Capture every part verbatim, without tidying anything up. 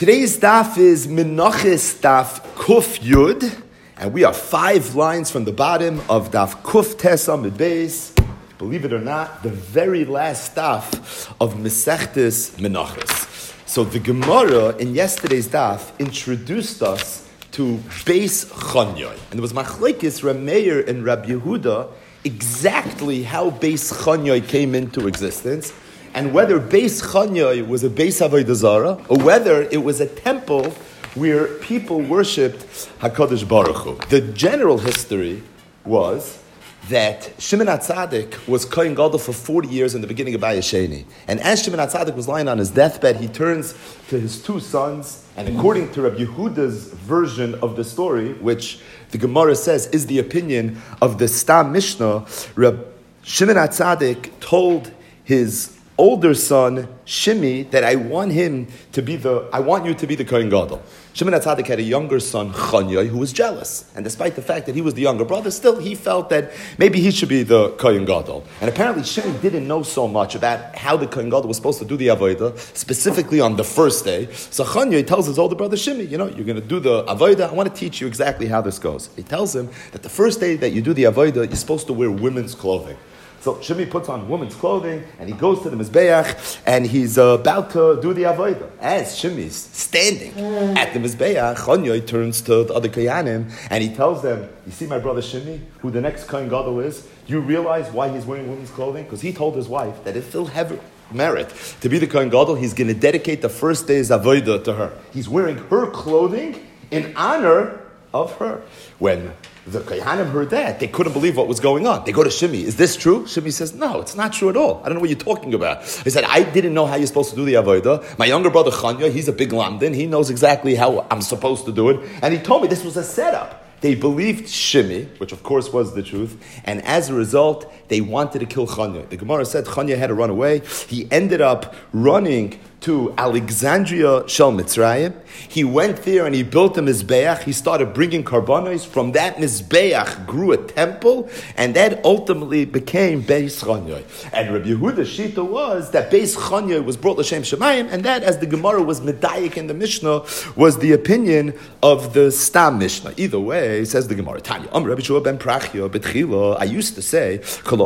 Today's daf is Menachos daf Kuf Yud, and we are five lines from the bottom of daf Kuf Tes Amud Beis. Believe it or not, the very last daf of Masechtes Menachos. So the Gemara in yesterday's daf introduced us to Beis Chonyoy, and there was Machlekes Reb Meir and Reb Yehuda exactly how Beis Chonyoy came into existence, and whether Beis Chonyoy was a Beis Avodah Zarah, or whether it was a temple where people worshipped HaKadosh Baruch Hu. The general history was that Shimon HaTzadik was Kohen Gadol for forty years in the beginning of Bayesheni. And as Shimon HaTzadik was lying on his deathbed, he turns to his two sons, and according to Rabbi Yehuda's version of the story, which the Gemara says is the opinion of the Stam Mishnah, Rabbi Shimon HaTzadik told his older son Shimi that I want him to be the I want you to be the Kohen Gadol. Shimon HaTzadik had a younger son Chonyoy who was jealous, and despite the fact that he was the younger brother, still he felt that maybe he should be the Kohen Gadol. And apparently Shimi didn't know so much about how the Kohen Gadol was supposed to do the avodah, specifically on the first day. So Chonyoy tells his older brother Shimi, you know, you're going to do the avodah. I want to teach you exactly how this goes. He tells him that the first day that you do the avodah, you're supposed to wear women's clothing. So Shimi puts on women's clothing, and he goes to the Mizbeach, and he's uh, about to do the Avodah. As Shimi's standing at the Mizbeach, Chonyoy turns to the other Kohanim, and he tells them, you see my brother Shimi, who the next Kohen Gadol is? Do you realize why he's wearing women's clothing? Because he told his wife that if he'll have merit to be the Kohen Gadol, he's going to dedicate the first day's Avodah to her. He's wearing her clothing in honor of her. When the Kohanim heard that, they couldn't believe what was going on. They go to Shimi, is this true? Shimi says, no, it's not true at all. I don't know what you're talking about. He said, I didn't know how you're supposed to do the Avodah. My younger brother Chanya, he's a big lamdan. He knows exactly how I'm supposed to do it. And he told me this was a setup. They believed Shimi, which of course was the truth, and as a result, they wanted to kill Chanya. The Gemara said Chanya had to run away. He ended up running to Alexandria Shel Mitzrayim. He went there and he built a Mizbeach. He started bringing karbanos. From that Mizbeach grew a temple, and that ultimately became Beis Chonyoy. And Rabbi Yehuda's shita was that Beis Chonyoy was brought l'Shem Shemayim, and that, as the Gemara was medayik in the Mishnah, was the opinion of the Stam Mishnah. Either way, says the Gemara, Tanya, Am Rabbi Shua ben Prachia betchila, I used to say,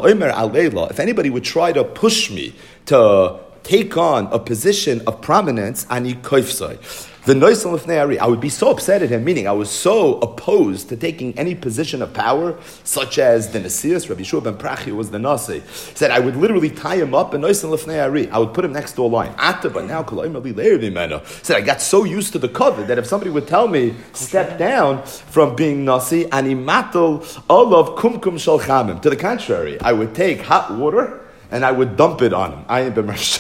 if anybody would try to push me to take on a position of prominence, ani koifsai. The noisel lifnei ari, I would be so upset at him, meaning I was so opposed to taking any position of power, such as the Nasius, Rabbi Shua ben Prachi was the Nasi, said I would literally tie him up and noisel lifnei ari. I would put him next to a line. Ata, but now said I got so used to the cover that if somebody would tell me step down from being Nasi, ani matal olav kumkum shel chamim. To the contrary, I would take hot water and I would dump it on him. And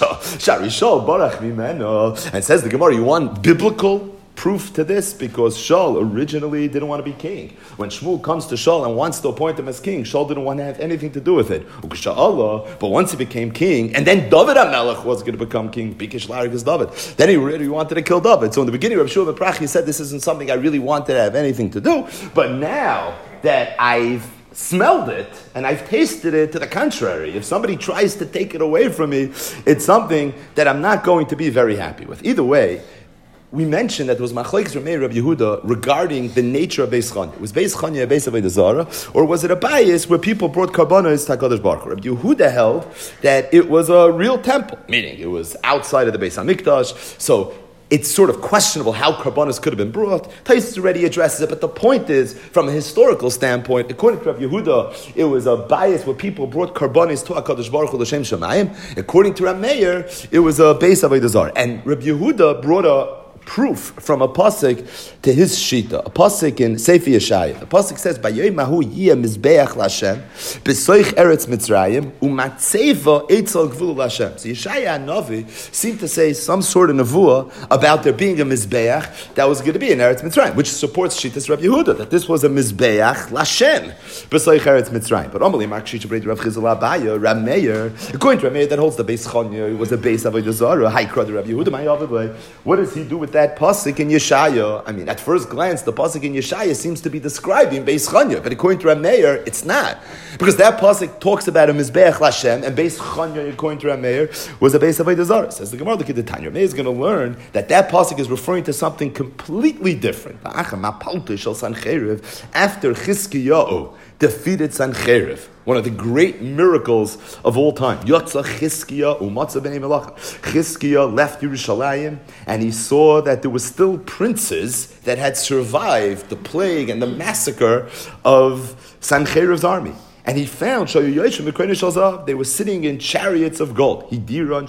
says the Gemara, you want biblical proof to this? Because Shaul originally didn't want to be king. When Shmuel comes to Shaul and wants to appoint him as king, Shaul didn't want to have anything to do with it. But once he became king, and then David HaMelech was going to become king, Bikish Larik is David, then he really wanted to kill David. So in the beginning, Rabbi Shua ben Prachi said, this isn't something I really wanted to have anything to do. But now that I've smelled it and I've tasted it, to the contrary, if somebody tries to take it away from me, it's something that I'm not going to be very happy with. Either way, we mentioned that there was Machlekes Reb Meir and Reb Yehuda regarding the nature of Beis Chonyoy. Was Beis Chonyoy a Beis Avodah Zarah, or was it a bias where people brought karbanos to HaKadosh Baruch Hu? Reb Yehuda held that it was a real temple, meaning it was outside of the Beis HaMikdash, so it's sort of questionable how karbanos could have been brought. Taisus already addresses it, but the point is, from a historical standpoint, according to Rabbi Yehuda, it was a bias where people brought karbanos to HaKadosh Baruch Hu l'Shem Shemayim. According to Reb Meir, it was a Beis Avodah Zarah. And Rabbi Yehuda brought a proof from a pasuk to his shita, a pasuk in Sefer Yeshaya. The pasuk says, "Bayom mahu yiyeh mizbeach l'Hashem, b'soich eretz Mitzrayim, u'matzeva eitzel gvul l'Hashem." So Yeshaya Hanavi seemed to say some sort of nevuah about there being a mizbeach that was going to be in Eretz Mitzrayim, which supports shitas Rabbi Yehuda that this was a mizbeach l'Hashem, b'soich eretz Mitzrayim. But Amalei Mark Shita Brei Rav Chizal Abaya, Reb Meir, according to Reb Meir, that holds the Beis Chonyoy was a Beis Avodah Zarah. High crowd Rabbi Yehuda. What does he do with that? that pasuk in Yeshaya, I mean, at first glance, the pasuk in Yeshaya seems to be describing Beis Chanya, but according to Rav Meir, it's not. Because that pasuk talks about a Mizbeach Lashem, and Beis Chanya, according to Rav Meir, was a Beis Avodah Zarah. Says the Gemara, look at the Tanya. Rav Meir is going to learn that that pasuk is referring to something completely different. After Chizkiyahu defeated Sancheriv, one of the great miracles of all time. Yotza Chizkiya umatza b'nei melacha. Chizkiya left Yerushalayim, and he saw that there were still princes that had survived the plague and the massacre of Sancheriv's army. And he found they were sitting in chariots of gold. He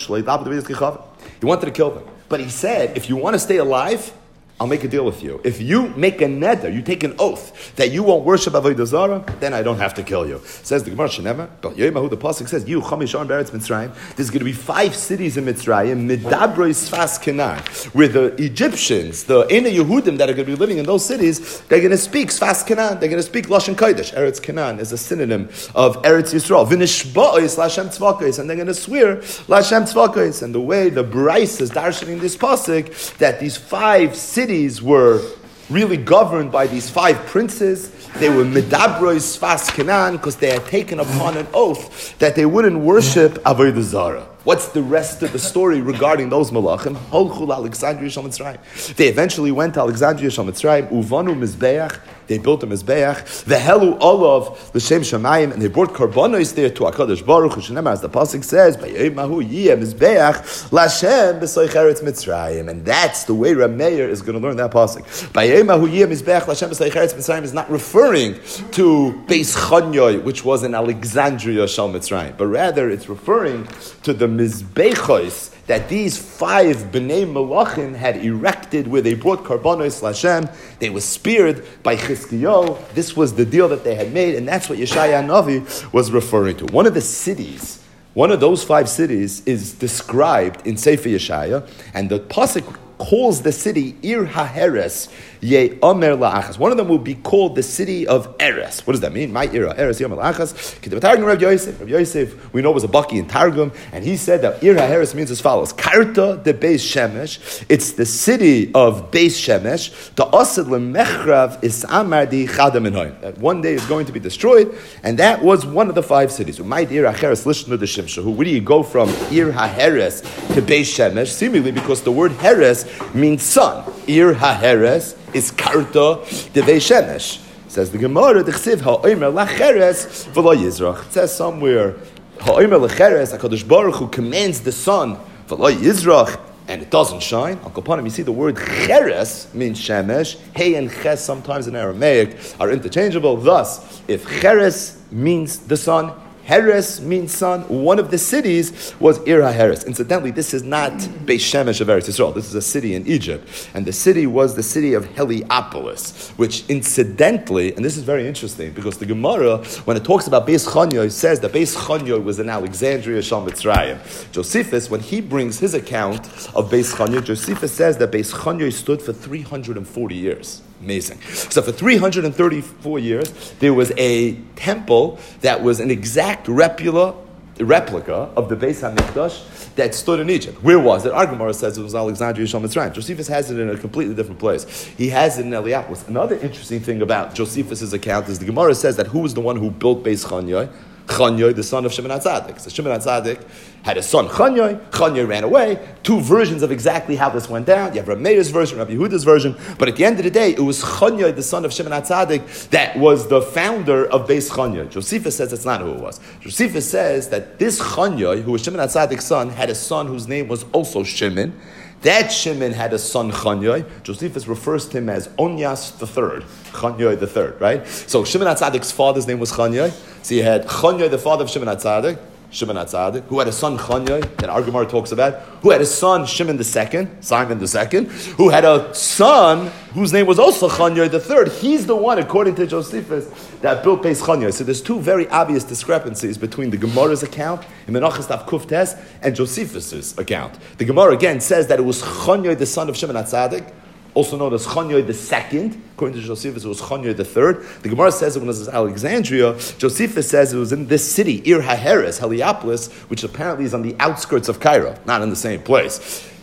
wanted to kill them. But he said, if you want to stay alive, I'll make a deal with you. If you make a neder, you take an oath that you won't worship Avodah Zarah, then I don't have to kill you. Says the Gemara, Shenema, but Yemahu, the pasuk says, "You chamishan beretz Mitzrayim." There's going to be five cities in Mitzrayim, Midabroi Sfas Canaan, where the Egyptians, the Ena Yehudim that are going to be living in those cities, they're going to speak Sfas Canaan. They're going to speak Lashon Kodesh. Eretz Canaan is a synonym of Eretz Yisrael. V'nishba'os Lashem Tzvakos, and they're going to swear Lashem Tzvakos. And the way the Bryce is darshaning this pasuk, that these five cities were really governed by these five princes. They were Medabroi Sfas Canaan because they had taken upon an oath that they wouldn't worship Avodah Zarah. What's the rest of the story regarding those malachim? Holchul Alexandria Shal Mitzrayim. They eventually went to Alexandria Shal Mitzrayim. Uvanu Mizbeach. They built a Mizbeach. Vehelu Olav L'Shem Shamayim, and they brought karbanos there to Hakadosh Baruch Hu. Shenemar, as the pasuk says, B'yemahu Yiyeh Mizbeach L'Shem B'Soich Eretz Mitzrayim, and that's the way Rav Meir is going to learn that pasuk. B'yemahu Yiyeh Mizbeach L'Shem B'Soich Eretz Mitzrayim is not referring to Beis Chanyoy, which was in Alexandria Shal Mitzrayim, but rather it's referring to the Mizbechos that these five Bnei Melachim had erected, where they brought karbanos Lashem. They were speared by Chizkiyahu. This was the deal that they had made, and that's what Yeshaya Navi was referring to. One of the cities, one of those five cities, is described in Sefer Yeshaya, and the pasuk calls the city Ir HaHeres Ye Omer La'achas. One of them will be called the city of Eres. What does that mean? My Ir HaHeres Ye Omer La'achas. Kedav Targum Rav Yosef. Rav Yosef, we know, was a Baki in Targum, and he said that Ir HaHeres means as follows: Karta de Beis Shemesh. It's the city of Beis Shemesh. The Asad LeMechrav is Amar di Chadam Enoim. That one day is going to be destroyed, and that was one of the five cities. My Ir HaHeres Lishnu de Shimshahu. Where do you go from Ir HaHeres to Beis Shemesh? Seemingly because the word Heres means sun. Ir HaHeres is Karta de Beis Shemesh. Says the Gemara, the Chsiv Ha'omer Lacheres V'lo Yizrach. It says somewhere Ha'omer Lacheres, HaKadosh Baruch Hu commands the sun V'lo Yizrach, and it doesn't shine. Al Kapanim, you see the word Cheres means Shemesh. Hey and Ches sometimes in Aramaic are interchangeable. Thus, if Cheres means the sun, Heres means sun. One of the cities was Ir HaHeres. Incidentally, this is not Beis Shemesh of Eretz Yisrael. This is a city in Egypt. And the city was the city of Heliopolis, which incidentally, and this is very interesting, because the Gemara, when it talks about Beis Chanyoy, says that Beis Chanyoy was in Alexandria Shal Mitzrayim. Josephus, when he brings his account of Beis Chanyoy, Josephus says that Beis Chanyoy stood for three hundred forty years. Amazing. So for three hundred thirty-four years, there was a temple that was an exact replica, replica of the Beis HaMikdash that stood in Egypt. Where was it? Our Gemara says it was Alexandria Shal Mitzrayim. Josephus has it in a completely different place. He has it in Heliopolis. Another interesting thing about Josephus' account is the Gemara says that who was the one who built Beis Chanyoy? Chanyoy, the son of Shimon HaTzadik. So Shimon HaTzadik had a son, Chanyoy. Chanyoy ran away. Two versions of exactly how this went down. You have Rav Meir's version, Rav Yehuda's version. But at the end of the day, it was Chanyoy, the son of Shimon HaTzadik, that was the founder of Beis Chanyoy. Josephus says that's not who it was. Josephus says that this Chanyoy, who was Shimon HaTzadik's son, had a son whose name was also Shimon. That Shimon had a son, Chanyoy. Josephus refers to him as Onyas the third, Chanyoy the third, right? So Shimon HaTzadik's father's name was Chanyoy. So you had Chanyoy, the father of Shimon HaTzadik, Shimon HaTzadik, who had a son, Chanyoy, that our Gemara talks about, who had a son, Shimon the second, Simon the second, who had a son whose name was also Chanyoy the third. He's the one, according to Josephus, that built Beis Chanyoy. So there's two very obvious discrepancies between the Gemara's account in Menachos Daf Kuftes and Josephus' account. The Gemara again says that it was Chanyoy, the son of Shimon HaTzadik, also known as Chanyoy the second. According to Josephus, it was Chanyoy the third. The Gemara says it was Alexandria. Josephus says it was in this city, Ir HaHeres, Heliopolis, which apparently is on the outskirts of Cairo, not in the same place.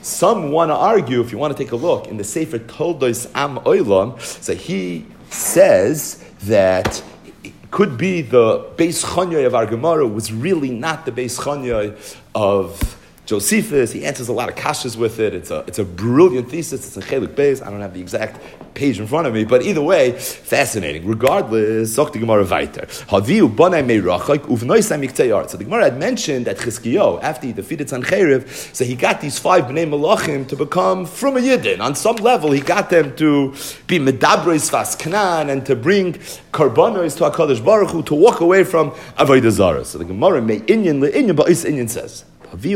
Some want to argue, if you want to take a look, in the Sefer Toldos Am Olam, so he says that it could be the Beis Chanyai of our Gemara was really not the Beis Chanyai of Josephus. He answers a lot of kashas with it. It's a it's a brilliant thesis. It's in Chelik Beis. I don't have the exact page in front of me, but either way, fascinating. Regardless, Zok the Gemara weiter. Haviu banai meirachak uvnoisai miktei art. So the Gemara had mentioned that Chizkiyahu, after he defeated Sancheriv, so he got these five bnei malachim to become from a Yidden. On some level, he got them to be medabres vas Knan and to bring karbanos to HaKadosh Baruch Hu, to walk away from Avodah Zarah. So the Gemara may inyan le inyan, but is inyan says. This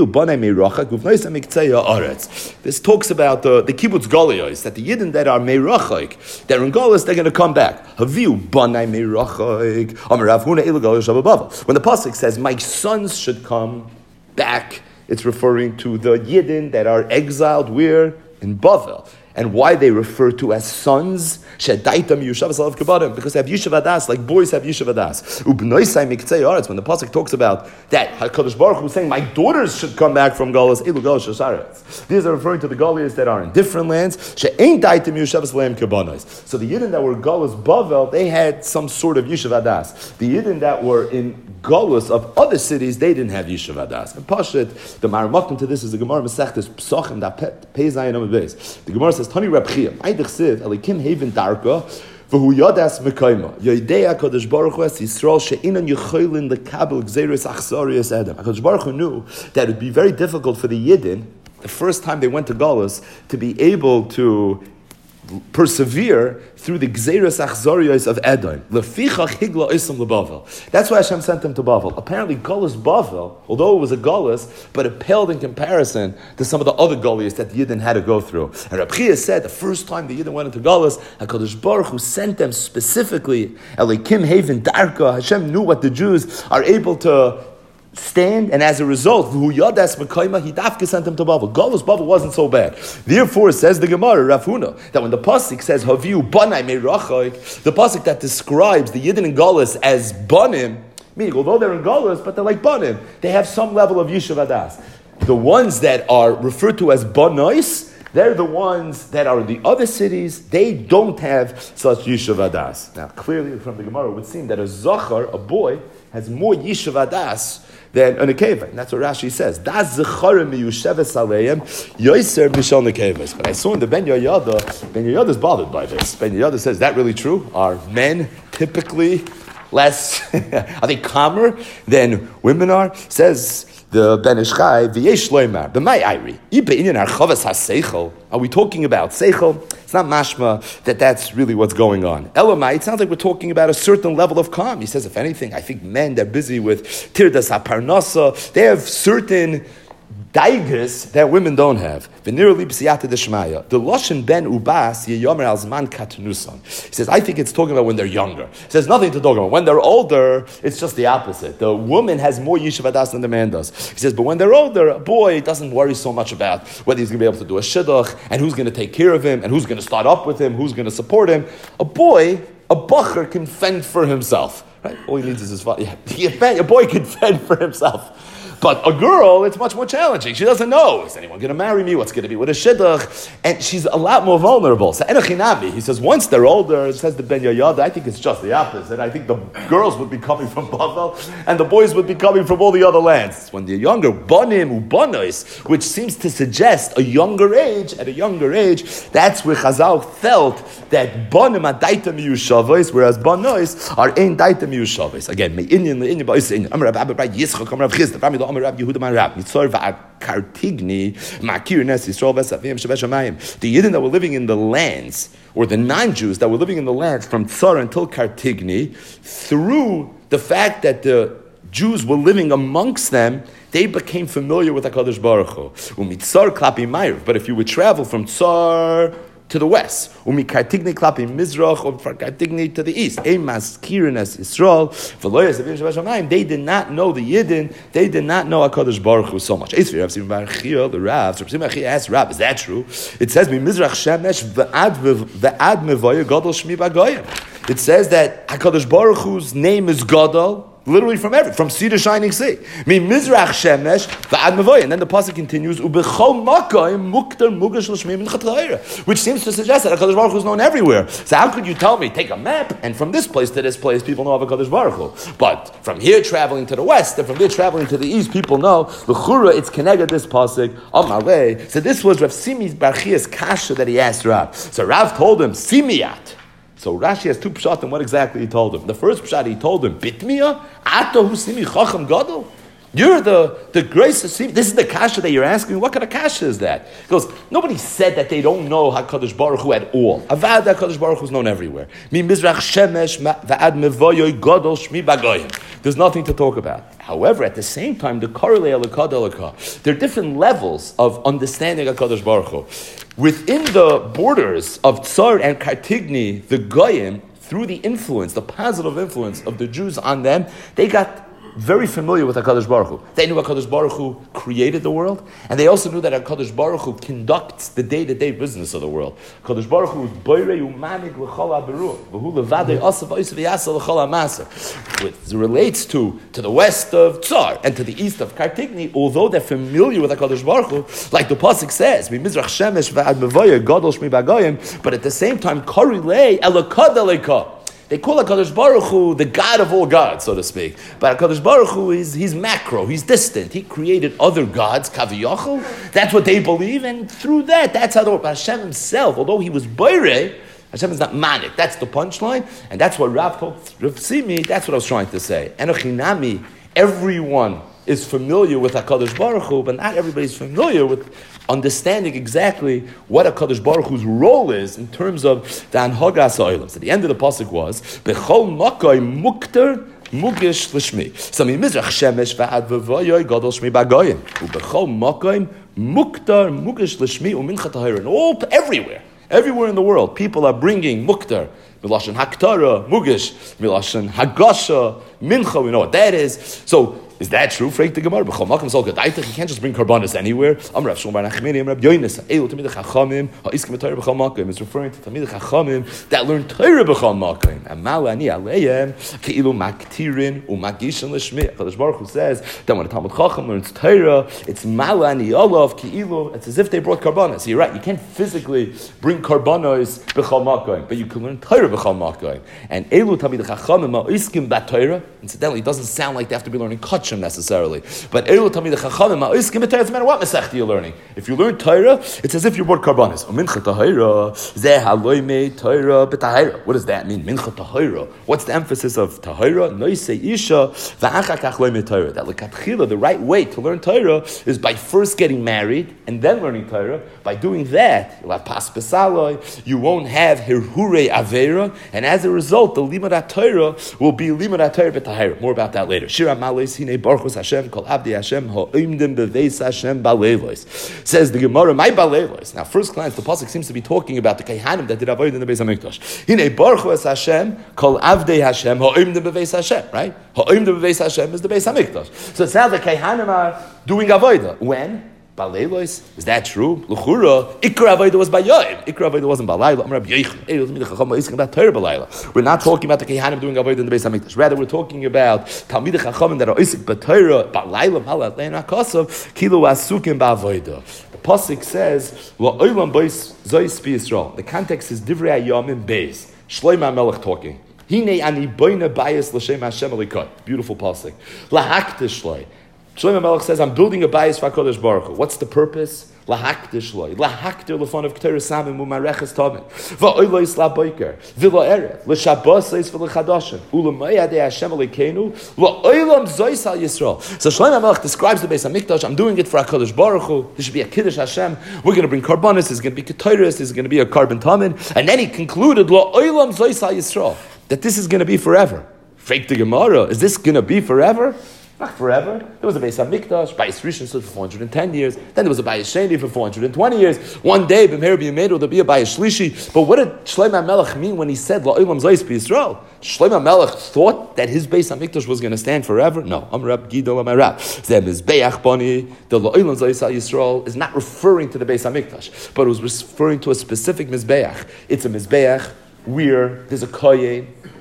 talks about the, the kibbutz galuyos, that the yidden that are meirachik, that are in galus, they're going to come back. When the pasuk says, "My sons should come back," it's referring to the yidden that are exiled where in Bavel. And why they refer to as sons, because they have Yishuv Adas, like boys have Yishuv Adas. When the pasuk talks about that, HaKadosh Baruch Hu is saying, my daughters should come back from Galus. These are referring to the Galias that are in different lands. So the Yidden that were Galus Bavel, they had some sort of Yishuv Adas. The Yidden that were in Galus of other cities, they didn't have Yishuv Adas. And Pashit, the Maramakim to this is the Gemara Masechtes Psachim, that Pei Zayin Amud Beis. The Gemara says, Tani Reb Chia, Aydich Siv, Elikim Haven Darka, V'hu Yadas Mekayma, Yodei HaKadosh Baruch Hu Es Yisrael, She'inan Yechoylin Lekabel Gzeirus Achzarius Adam. HaKadosh Baruch Hu knew that it would be very difficult for the Yidden, the first time they went to Galus, to be able to persevere through the Gzeirus Achzarios of Edom. Lefichach higla isam leBavel. That's why Hashem sent them to Bavel. Apparently, Galus Bavel, although it was a Galus, but it paled in comparison to some of the other Galias that the Yidden had to go through. And Reb Chia said the first time the Yidden went into Galus, HaKadosh Baruch Hu sent them specifically. Elikim Haven Darka. Hashem knew what the Jews are able to stand, and as a result, V'hu Yadas Mekayma, he dafke sent him to Bavel. Galus Bavel wasn't so bad. Therefore, says the Gemara, Rav Huna, that when the pasuk says Haviu Banai Meirachik, the pasuk that describes the Yidden in Galus as Banim, meaning although they're in Galus, but they're like Banim, they have some level of Yishuv Adas. The ones that are referred to as Banois, they're the ones that are in the other cities, they don't have such Yishuv Adas. Now, clearly from the Gemara, it would seem that a Zachar, a boy, has more Yishuv Adas than an Akeva. And that's what Rashi says. Das Zecharim miyusheves aleim yoiser mishal nekevas. But I saw in the Ben Yoyada, Ben Yoyada is bothered by this. Ben Yoyada says, is that really true? Are men typically less, are they calmer than women are? Says the Ben Ishchai, v'yesh loymar, b'may ayri, ibe inyan archavas ha-seichel. Are we talking about seichel? It's not mashma that that's really what's going on. Elamai, it sounds like we're talking about a certain level of calm. He says, if anything, I think men, they're busy with tirdas ha-parnasa. They have certain daigas that women don't have. The Loshen ben ubas yeyomer al zman katanusan. He says, I think it's talking about when they're younger. He says nothing to talk about. When they're older, it's just the opposite. The woman has more yishuv adas than the man does. He says, but when they're older, a boy doesn't worry so much about whether he's going to be able to do a shidduch, and who's going to take care of him, and who's going to start up with him, who's going to support him. A boy, a bacher can fend for himself. Right? All he needs is his father. Yeah, a boy can fend for himself. But a girl, it's much more challenging. She doesn't know, is anyone going to marry me? What's going to be with a shidduch? And she's a lot more vulnerable. So Enochinami, he says, once they're older, it says the Ben Yoyada, I think it's just the opposite. I think the girls would be coming from Bavel, and the boys would be coming from all the other lands. When they're younger, Banim Ubanos, which seems to suggest a younger age, at a younger age, that's where Chazal felt that Banim are Daita Miyushavos, whereas Banois are Ein Daita Miyushavos. Again, Me'inyan, Le'inyan, Ba'is, Inyan, Amar Rabbi, Rabbi Yitzchak, Amar Rabbi Chizda, Family Amar Rabbi Yehuda, Amar Rabbi Yitzchak, Kartigni, Makir Nes Yisrael Vesavim Shevesh Hamayim. The Yidden that were living in the lands, or the non-Jews that were living in the lands from Tsar until Kartigni, through the fact that the Jews were living amongst them, they became familiar with HaKadosh Baruch Hu. Umitzar klapi Ma'ariv. But if you would travel from Tsar to the west, umi kartigni klapi mizrach, or kartigni to the east, emas kirinas Yisrael, v'loyas avim shevash hamayim. They did not know the Yidden. They did not know Hakadosh Baruch Hu so much. The Rav, so Rav asked Rav, is that true? It says, "Mi mizrach shemesh v'ad v'ad mevaya gadol shmi b'goyim." It says that Hakadosh Baruch Hu's name is Gadol. literally from every, from sea to shining sea. Mi mizrach shemesh va'ad mavoy. And then the pasuk continues, ubechol makayim muktar mugash l'shmei minchat ha'ira, which seems to suggest that HaKadosh Baruch Hu is known everywhere. So how could you tell me, take a map, and from this place to this place, people know of HaKadosh Baruch Hu. But from here traveling to the west, and from there traveling to the east, people know, l'chura, it's connected this pasuk, amalei. So this was Rav Simi's Barchia's kasha that he asked Rav. So Rav told him, Simiyat. So Rashi has two pshat, and what exactly he told him. The first pshat, he told him, Bitmiya, Ato hu simi chacham gadol. You're the, the grace of Simi. This is the kasha that you're asking. What kind of kasha is that? He goes, nobody said that they don't know HaKadosh Baruch Hu at all. Avad HaKadosh Baruch Hu is known everywhere. Mi mizrach shemesh va'ad mevoyoy gadol shmi bagoyim. There's nothing to talk about. However, at the same time, the korelei alakad alakah, there are different levels of understanding HaKadosh Baruch Hu. Within the borders of Tsar and Kartigni, the Goyim, through the influence, the positive influence of the Jews on them, they got very familiar with HaKadosh Baruch Hu. They knew HaKadosh Baruch Hu created the world, and they also knew that HaKadosh Baruch Hu conducts the day-to-day business of the world. HaKadosh Baruch Hu is boirei umanig l'chol ha'beruah, v'hu levadei asav ha'is v'yasa l'chol ha'maser. It relates to, to the west of Tsar and to the east of Kartigni, although they're familiar with HaKadosh Baruch Hu, like the pasuk says, "Mimizrach shemesh v'ad mevoyer gadol shmi bagoyim," but at the same time, korilei elakad elakah. They call HaKadosh Baruch Hu the God of all gods, so to speak. But HaKadosh Baruch Hu is he's macro, he's distant. He created other gods, Kaviyachol. That's what they believe, and through that, that's how the But Hashem himself, although he was Boirei, Hashem is not manik. That's the punchline, and that's what Rav told Rav Simi. That's what I was trying to say. Enochinami, everyone is familiar with HaKadosh Baruch Hu, but not everybody's familiar with understanding exactly what HaKadosh Baruch Hu's role is in terms of the Anhagas Ha'olam. So the end of the pasuk was, Bechol Makai Mukter Mugish L'Shmi. So mi Mizrach Shemesh Va'ad V'Voyoy Gadol Shmi Bagoyim. Ubechol Makai Mukter Mugish L'Shmi U'Minchat Ha'ira. And all, everywhere, everywhere in the world, people are bringing Mukter, Milashon Haktara, Mugish, Milashon Hagasha, Mincha, we know what that is. So, is that true? Freik the Gemara. You can't just bring karbanis anywhere. I'm Rav Shmuel Bar Nachmani. I'm Rav Yonis. Elu Tamid Chachamim. Ha'iskim Torah b'chol makom. It's referring to Tamid Chachamim that learn Torah b'chol makom. And Malani Aleim Keilu Maktirin uMagishan L'Shmi. Hakadosh Baruch Hu says that when a Talmud Chacham learns Torah, it's Malani Olav Keilu. It's as if they brought karbanis. You're right. You can't physically bring karbanis b'chol makom, but you can learn Torah b'chol makom. And Elu Tamid Chachamim Ha'iskim B'Torah. Incidentally, it doesn't sound like they have to be learning Kach necessarily. But Elu Tamid Chachamim Ha'iskim B'Torah, doesn't matter what Masechta you're learning. If you learn Torah, it's as if you brought karbanis. Mincha Tahira, Zeh Haloimei Torah B'Tahira. What does that mean? Mincha Tahira. What's the emphasis of Tahira? Noisei Isha V'Achakach Loimei Torah. That L'Katchila, the right way to learn Torah is by first getting married and then learning Torah. By doing that, you'll have Pas Besaloi, you won't have Hirhure Avera, and as a result, the Limud Torah will be Limud Torah B'Tahira. More about that later. Shira Malei Hine Baruch Hashem Kol Abdi Hashem Ha'imdim Beveis Hashem Baleilos. Says the Gemara, my Baleilos. Now, first glance, the pasuk seems to be talking about the Kehanim that did avoid in the Beis Hamikdash. Hine Baruch Hashem Kol Abdi Hashem Ha'imdim Beveis Hashem. Right? Ha'imdim Beveis Hashem is the Beis Hamikdash. So it sounds like Kehanim are doing avodah. When? Baleilos? Is that true? L'chura, Ikra Avodah was by Yoim. Ikra Avodah wasn't Balayla. I'm Rabbi Yechiel. We're not talking about the Kehanim doing Avodah in the Beis Hamikdash. Rather, we're talking about Talmidei Chachamim that are Isik B'Torah, Balayla, Balayla, Leina Kosav, Kilo Asukim Ba'Avodah. The pasuk says, La'olam Beis Zois B'Yisrael. The context is Divrei Hayamim Beis. Shlomo HaMelech talking. Hine ani boine bayis l'shem Hashem alikot. Beautiful pasuk. Lahaktish Shloi. Shlomo HaMelech says, I'm building a bayis for HaKadosh Baruch Hu. What's the purpose? Lahaktish Shloi. Lahaktir l'fon of K'ter Samim u'mareches Tovin. Va'oilo yisla boiker. V'lo erev. L'shabos leis v'l'chadoshin. U'l'mayadei Hashem alikenu. La'oilam zois al Yisrael. So Shlomo HaMelech describes the Beis HaMikdash. I'm doing it for HaKadosh Baruch Hu. There should be a Kiddush Hashem. We're going to bring karbanis. There's going to be Ketores. There's going to be a carbon tamin. And then he concluded, La'oilam zois al Yisrael. That this is going to be forever. Fake the Gemara. Is this going to be forever? Not forever. There was a Beis HaMikdash. Bayis Rishon stood for four hundred ten years. Then there was a Bayis Sheni for four hundred twenty years. One day, B'meir B'yamedu, there'll be a Bayis Shlishi. But what did Shlomo HaMelech mean when he said, La'olam Zois B'Yisrael? Shlomo HaMelech thought that his Beis HaMikdash was going to stand forever? No. Am Rab Gido Am Rab. Zeh Mizbeach Bani, the La'olam Zois Yisrael is not referring to the Beis HaMikdash, but it was referring to a specific Mizbeach. It's a Mizbeach where there's a kohen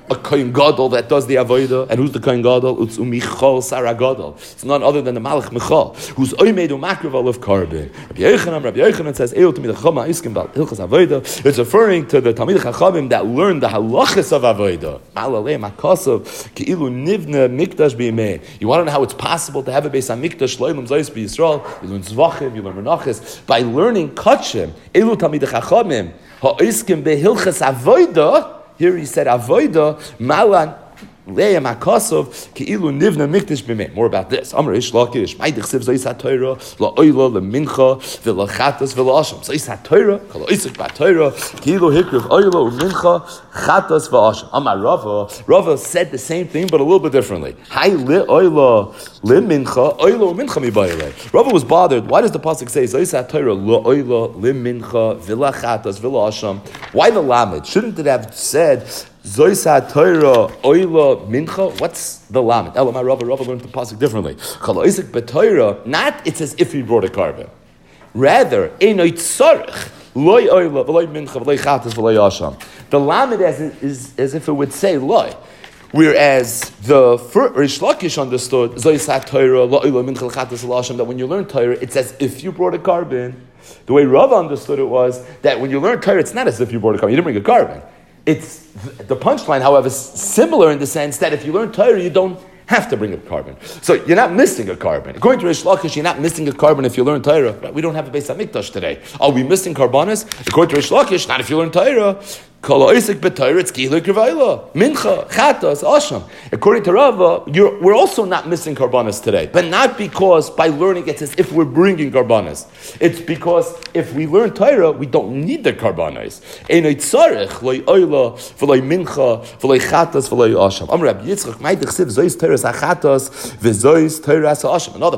a Kohen Gadol that does the Avodah. And who's the Kohen Gadol? It's Umichal Sarah Gadol. It's none other than the Malach Michal, who's Oimed Umakrival of Karbe. Rabbi Yochanan, Rabbi Yochanan says, Eil Tamid Chachama Iskim Bal Hilchas Avodah. It's referring to the Talmid Chachamim that learned the halachas of Avodah. Malalei Makasov Keilu Nivna Mikdash B'Yimei. You want to know how it's possible to have a Beis HaMikdash Shloimim Zayis B'Yisrael? You learn Zvachim, you learn Menachos. By learning Kachim, Eilu Talmid Chachamim Ha'iskim Behilchas Avodah. Here he said Avodah Malan. Leim Akosov Keilu Nivna Mikdash B'Mei. More about this. Amar Ish Lakish. Ma'idich Siv Zayis HaTorah LaOyla LaMincha VeLaChatas VeLaAsham. Zayis HaTorah Kol Isik BaTorah Keilu Hikriv Oyla UMincha Chatas VeAsham. Amar Rava. Rava said the same thing but a little bit differently. Hay LeOyla LeMincha Oyla UMincha MiBayile. Rava was bothered. Why does the pasuk say Zayis HaTorah LaOyla LeMincha VeLaChatas VeLaAsham? Why the Lamed? Shouldn't it have said Zois HaTorah Oyla Mincha? What's the Lamed? Elamai Rava, Rava learned the pasuk differently. Chalo Isik B'Torah, not it's as if he brought a carbon. Rather, Einoi Tzorich, Loi Oyla, V'loi Mincha, V'loi Chatas, V'loi Asham. The Lamed as, is as if it would say Loi. Whereas the Rish Lakish understood Zois HaTorah Loi Mincha, Chatas, V'loi Asham, that when you learn Torah, it's as if you brought a carbon. The way Rava understood it was that when you learn Torah, it's not as if you brought a carbon. You didn't bring a carbon. It's the punchline, however, is similar in the sense that if you learn Torah, you don't have to bring a carbon. So you're not missing a carbon. According to Rish Lakish, you're not missing a carbon if you learn Torah. Right? We don't have a Beis HaMikdash today. Are we missing carbonas? According to Rish Lakish, not if you learn Torah. Mincha, Chatas, Asham. According to Rava, you're, we're also not missing karbanas today, but not because by learning it's as if we're bringing karbanas. It's because if we learn Torah, we don't need the karbanas. Another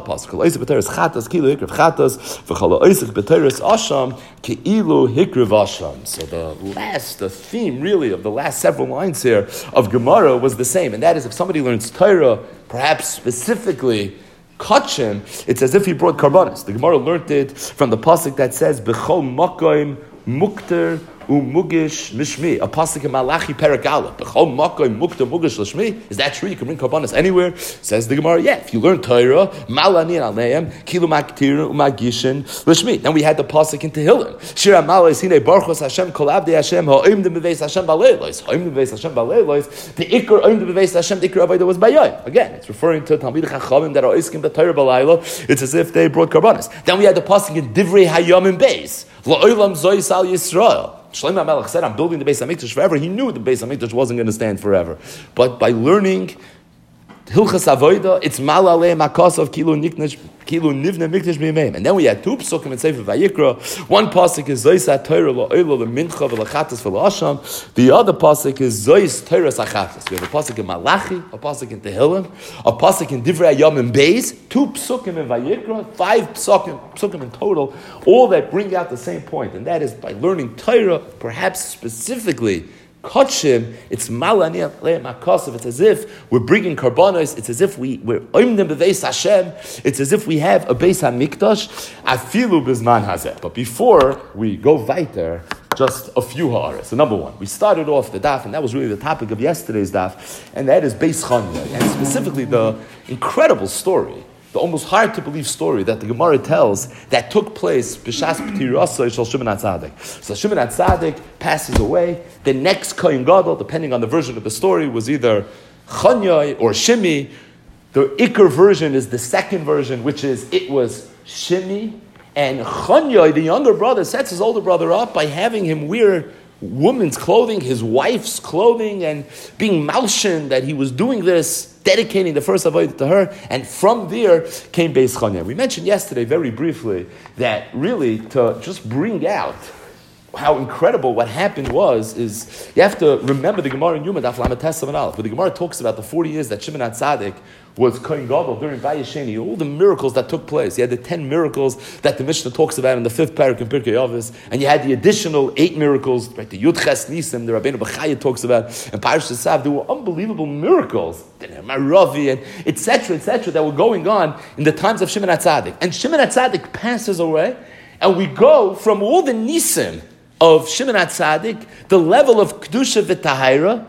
pasuk. So the last, the theme really of the last several lines here of Gemara was the same, and that is if somebody learns Torah, perhaps specifically Kachim, it's as if he brought karbanas. The Gemara learned it from the pasuk that says B'chol Makoim Mukter Umugish Mishmi, a pasuk in Malachi Perek Aleph. B'chol Makoim Mukter Mugish Lishmi. Is that true? You can bring karbanas anywhere? Says the Gemara. Yeah, if you learn Torah, Malani Aleim Kilu Maktir Umagishin Lishmi. Then we had the pasuk in Tehillim. Shira Malais Hine Baruchos Hashem Kol Avdei Hashem Ha'im Dem Beveis Hashem Baleilos. Ha'im Dem Beveis Hashem Baleilos. The Ikar Ha'im Dem Beveis Hashem. The Ikar Avodah was Bayayim. Again, it's referring to Talmid Chachamim that are Iskim B'Torah Balayla. It's as if they brought karbanas. Then we had the pasuk in Divrei Hayamim Beis. La'olam Zois Al Yisrael. Shlomo HaMelech said, I'm building the Beis HaMikdash forever. He knew the Beis HaMikdash wasn't going to stand forever. But by learning Hilchas Avodah, it's Mal Alei Makasov Kilu Niknash Kilu Nivna Mikdash B'Yimeim. And then we had two psukim in Sefer Vayikra. One pasuk is Zois HaTorah La'olah L'Mincha V'Lachatas V'La'asham. The other pasuk is Zois Torah Sachatas. We have a pasuk in Malachi, a pasuk in Tehillim, a pasuk in Divrei Hayamim Beis, two psukim in Vayikra, five psukim, psukim in total, all that bring out the same point, and that is by learning Torah, perhaps specifically Kachim, it's malani makasov. It's as if we're bringing karbanos. It's as if we we're oimdim beveis Hashem. It's as if we have a Beis HaMikdash afilu bizman hazeh. But before we go weiter, just a few ha'aras. So number one, we started off the daf, and that was really the topic of yesterday's daf, and that is Beis Chanya, and specifically the incredible story, the almost hard to believe story that the Gemara tells that took place b'shas p'tirasa shel Shimon HaTzadik. So Shimon HaTzadik passes away. The next Kohen Gadol, depending on the version of the story, was either Chanyai or Shimi. The Iker version is the second version, which is it was Shimi, and Chanyai, the younger brother, sets his older brother up by having him wear woman's clothing, his wife's clothing, and being malshin that he was doing this, dedicating the first avodah to her, and from there came Beis Chanya. We mentioned yesterday very briefly that really to just bring out how incredible what happened was, is you have to remember the Gemara in Yuma Daf Lamed Tes Amud Aleph, where the Gemara talks about the forty years that Shimon HaTzadik was Kohen Gadol during Vayesheni, all the miracles that took place. You had the ten miracles that the Mishnah talks about in the fifth parak in Pirkei Avos, and you had the additional eight miracles, right? The Yud Ches Nisim, the Rabbeinu Bechaya talks about, and Parashat Tzav. There were unbelievable miracles, Maravi, and et cetera, et cetera, that were going on in the times of Shimon HaTzadik. And Shimon HaTzadik passes away, and we go from all the Nisim of Shimon HaTzadik, the level of Kedusha v'Tahira,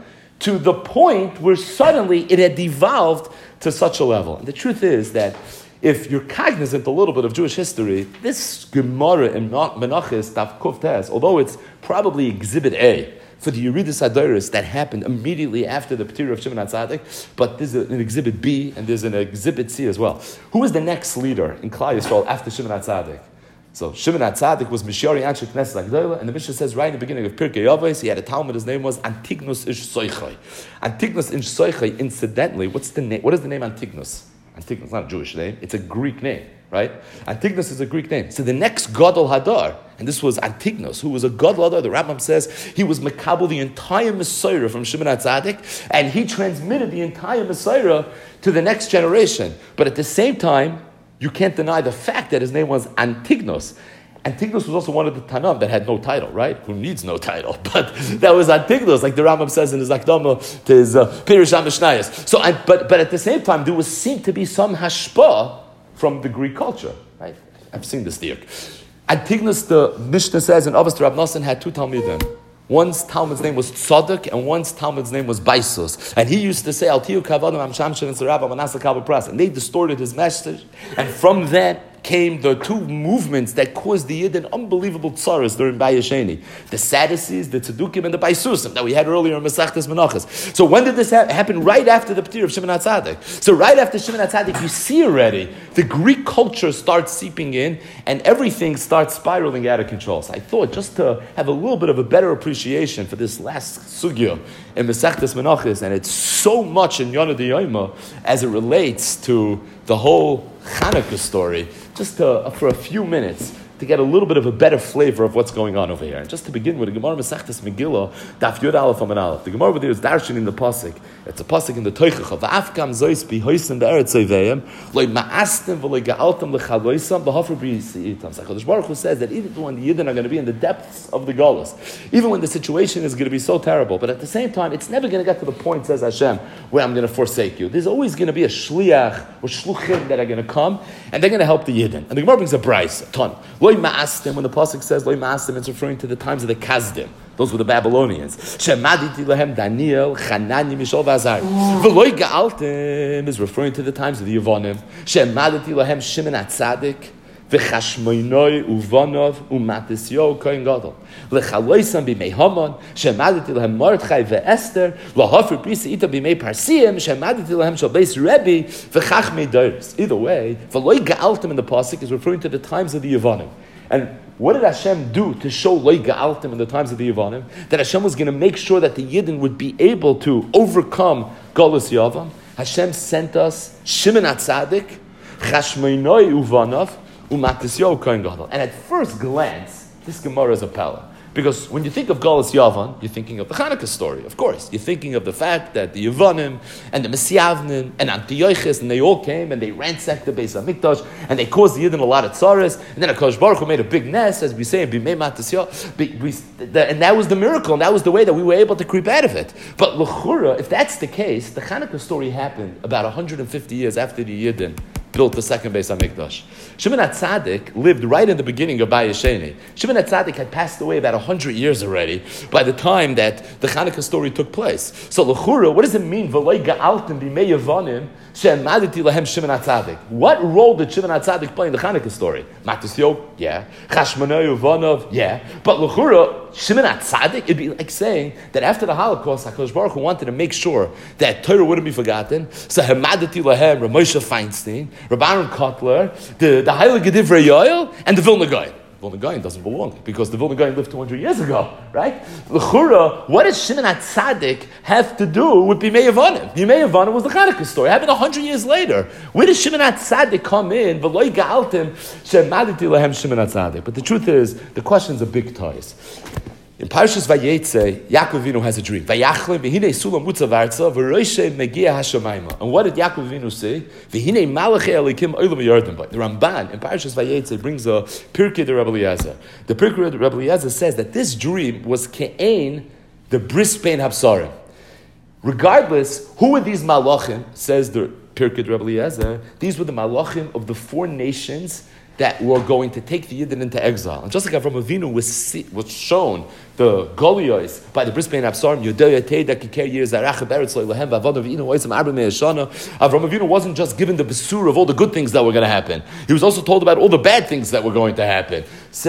to the point where suddenly it had devolved to such a level. And the truth is that if you're cognizant a little bit of Jewish history, this Gemara in Menachos Daf Kuf Tes, although it's probably Exhibit A for the Yeridus Adoris that happened immediately after the Petir of Shimon HaTzadik, but there's an Exhibit B and there's an Exhibit C as well. Who was the next leader in Klal Yisrael after Shimon HaTzadik? So Shimon HaTzadik was Mishyari Anshe Knesset Agdola, and the Mishnah says right in the beginning of Pirkei Avos, he had a Talmud, his name was Antignus Ish Soichai. Antignus Ish Soichai, incidentally, what's the name? What is the name Antignus? Antignus is not a Jewish name, it's a Greek name, right? Antignus is a Greek name. So the next Gadol Hadar, and this was Antignus, who was a Gadol Hadar, the Rambam says he was Makabel the entire Messiah from Shimon HaTzadik, and he transmitted the entire Messiah to the next generation. But at the same time, you can't deny the fact that his name was Antignus. Antignus was also one of the Tanam that had no title, right? Who needs no title? But that was Antignus, like the Rambam says in his Akdama to his Pirush HaMishnayos. So, I, but but at the same time, there was seemed to be some hashpah from the Greek culture, right? I've seen this there. Antignus, the Mishnah says in Avos Rab Nosson, had two Talmidim. One's Talmud's name was Tzadok, and one's Talmud's name was Baisus. And he used to say, Al Tiyu Kavadim Am Shamshin and Sarabah Manasa Kabel Pras. And they distorted his message. And from that came the two movements that caused the Yid an unbelievable tsaras during Bayesheni. The Sadducees, the Tzedukim, and the Baisusim that we had earlier in Masechtas Menachos. So when did this ha- happen? Right after the Petir of Shimon HaTzadik. So right after Shimon HaTzadik, you see already the Greek culture starts seeping in and everything starts spiraling out of control. So I thought just to have a little bit of a better appreciation for this last sugya in Masechtas Menachos, and it's so much in Yonah D'Yoyma as it relates to the whole Chanukah story, just to, for a few minutes, to get a little bit of a better flavor of what's going on over here. And just to begin with, the Gemara Masechtas Megillah, Daf Yud Aleph Amud Aleph. The Gemara over there is darshan in the pasuk. It's a pasuk in the Teichacha. Va'afkam zois bihoisem be'eretz oiveyim, loy ma'astem v'loy ga'altem l'chaloisam b'hafra b'yisi'itam. So HaKadosh Baruch Hu says that even when the Yidden are going to be in the depths of the Golus, even when the situation is going to be so terrible, but at the same time, it's never going to get to the point, says Hashem, where I'm going to forsake you. There's always going to be a shliach or shluchim that are going to come, and they're going to help the Yidden. And the Gemara brings a bryce, a ton. Loy ma'astem, when the pasuk says loy ma'astem, it's referring to the times of the Kazdim. Those were the Babylonians. Shemaditi lahem Daniel, Chanani, Mishael, V'Azar. V'loy ga'altem is referring to the times of the Yevonim. Shemaditi lahem Shimon HaTzadik, V'chashmoinoi uvanov umatisyo kohen gadol. L'chaloisam b'mei Haman, shemaditi lahem Mordechai ve'Esther, l'hafer brisa ita b'mei Parsiyim, shemaditi lahem shalbeis Rebbe, v'chachmei doros. Either way, v'loy ga'altem in the pasuk is referring to the times of the Yevonim. And what did Hashem do to show loy ga'altem in the times of the Yevonim? That Hashem was going to make sure that the Yidden would be able to overcome Golus Yavam. Hashem sent us Shimon HaTzadik, Chashmoinoi uvanov, umatisyo kohen gadol. And at first glance, this Gemara is a pella. Because when you think of Golus Yavan, you're thinking of the Chanukah story, of course. You're thinking of the fact that the Yevonim and the Mesyavnim and Antiochus, and they all came and they ransacked the Beis HaMikdash and they caused the Yidden a lot of tzaras. And then HaKadosh Baruch Hu made a big nest, as we say in Bimei Matisyo. And that was the miracle, and that was the way that we were able to creep out of it. But l'chura, if that's the case, the Chanukah story happened about one hundred fifty years after the Yidden built the second Beis HaMikdash. Shimon HaTzadik lived right in the beginning of Bayesheni. Shimon HaTzadik had passed away about one hundred years already by the time that the Chanukah story took place. So, l'chura, what does it mean? V'loi ga'altem b'mei Yevonim she'emaditi lahem Shimon HaTzadik. What role did Shimon HaTzadik play in the Chanukah story? Matisyo, yeah. Chashmonai Uvanov, yeah. But l'chura, Shimon HaTzadik, it'd be like saying that after the Holocaust, HaKadosh Baruch Hu wanted to make sure that Torah wouldn't be forgotten. So, Hemadati lahem, Rav Moshe Feinstein, Rabbi Aaron Kotler, the, the Heilige Divrei Yoel, and the Vilna Gaon. Vilna Gaon doesn't belong because the Vilna Gaon lived two hundred years ago, right? L'chura, what does Shimon HaTzadik have to do with Bimei Yevonim? Bimei Yevonim was the Chanukah story. It happened one hundred years later. Where does Shimon HaTzadik come in? V'loi ga'altem she'emaditi lahem Shimon HaTzadik. But the truth is, the question's a big toys. In Parshas Vayetze, Yaakov Avinu has a dream. Vayachle v'hinei sulam mutzav arza v'roishe megia hashamayma. And what did Yaakov Avinu say? V'hinei malachei elikim olam yardim ba. The Ramban in Parshas Vayetze brings a Pirkei de Rabbi Eliezer. The Pirkei de Rabbi Eliezer says that this dream was ke'ein the brispein habsarim. Regardless, who were these malachim? Says the Pirkei de Rabbi Eliezer. These were the malachim of the four nations that were going to take the Yidden into exile. And just like Avram Avinu was, see, was shown the Goliaths by the Bris Bein Absarim, Yodaya Teda Kiker Yir Zarach Beretz Lehem Vavon Avinu Oisam Arba Me'eshana. Avram Avinu wasn't just given the besur of all the good things that were going to happen. He was also told about all the bad things that were going to happen.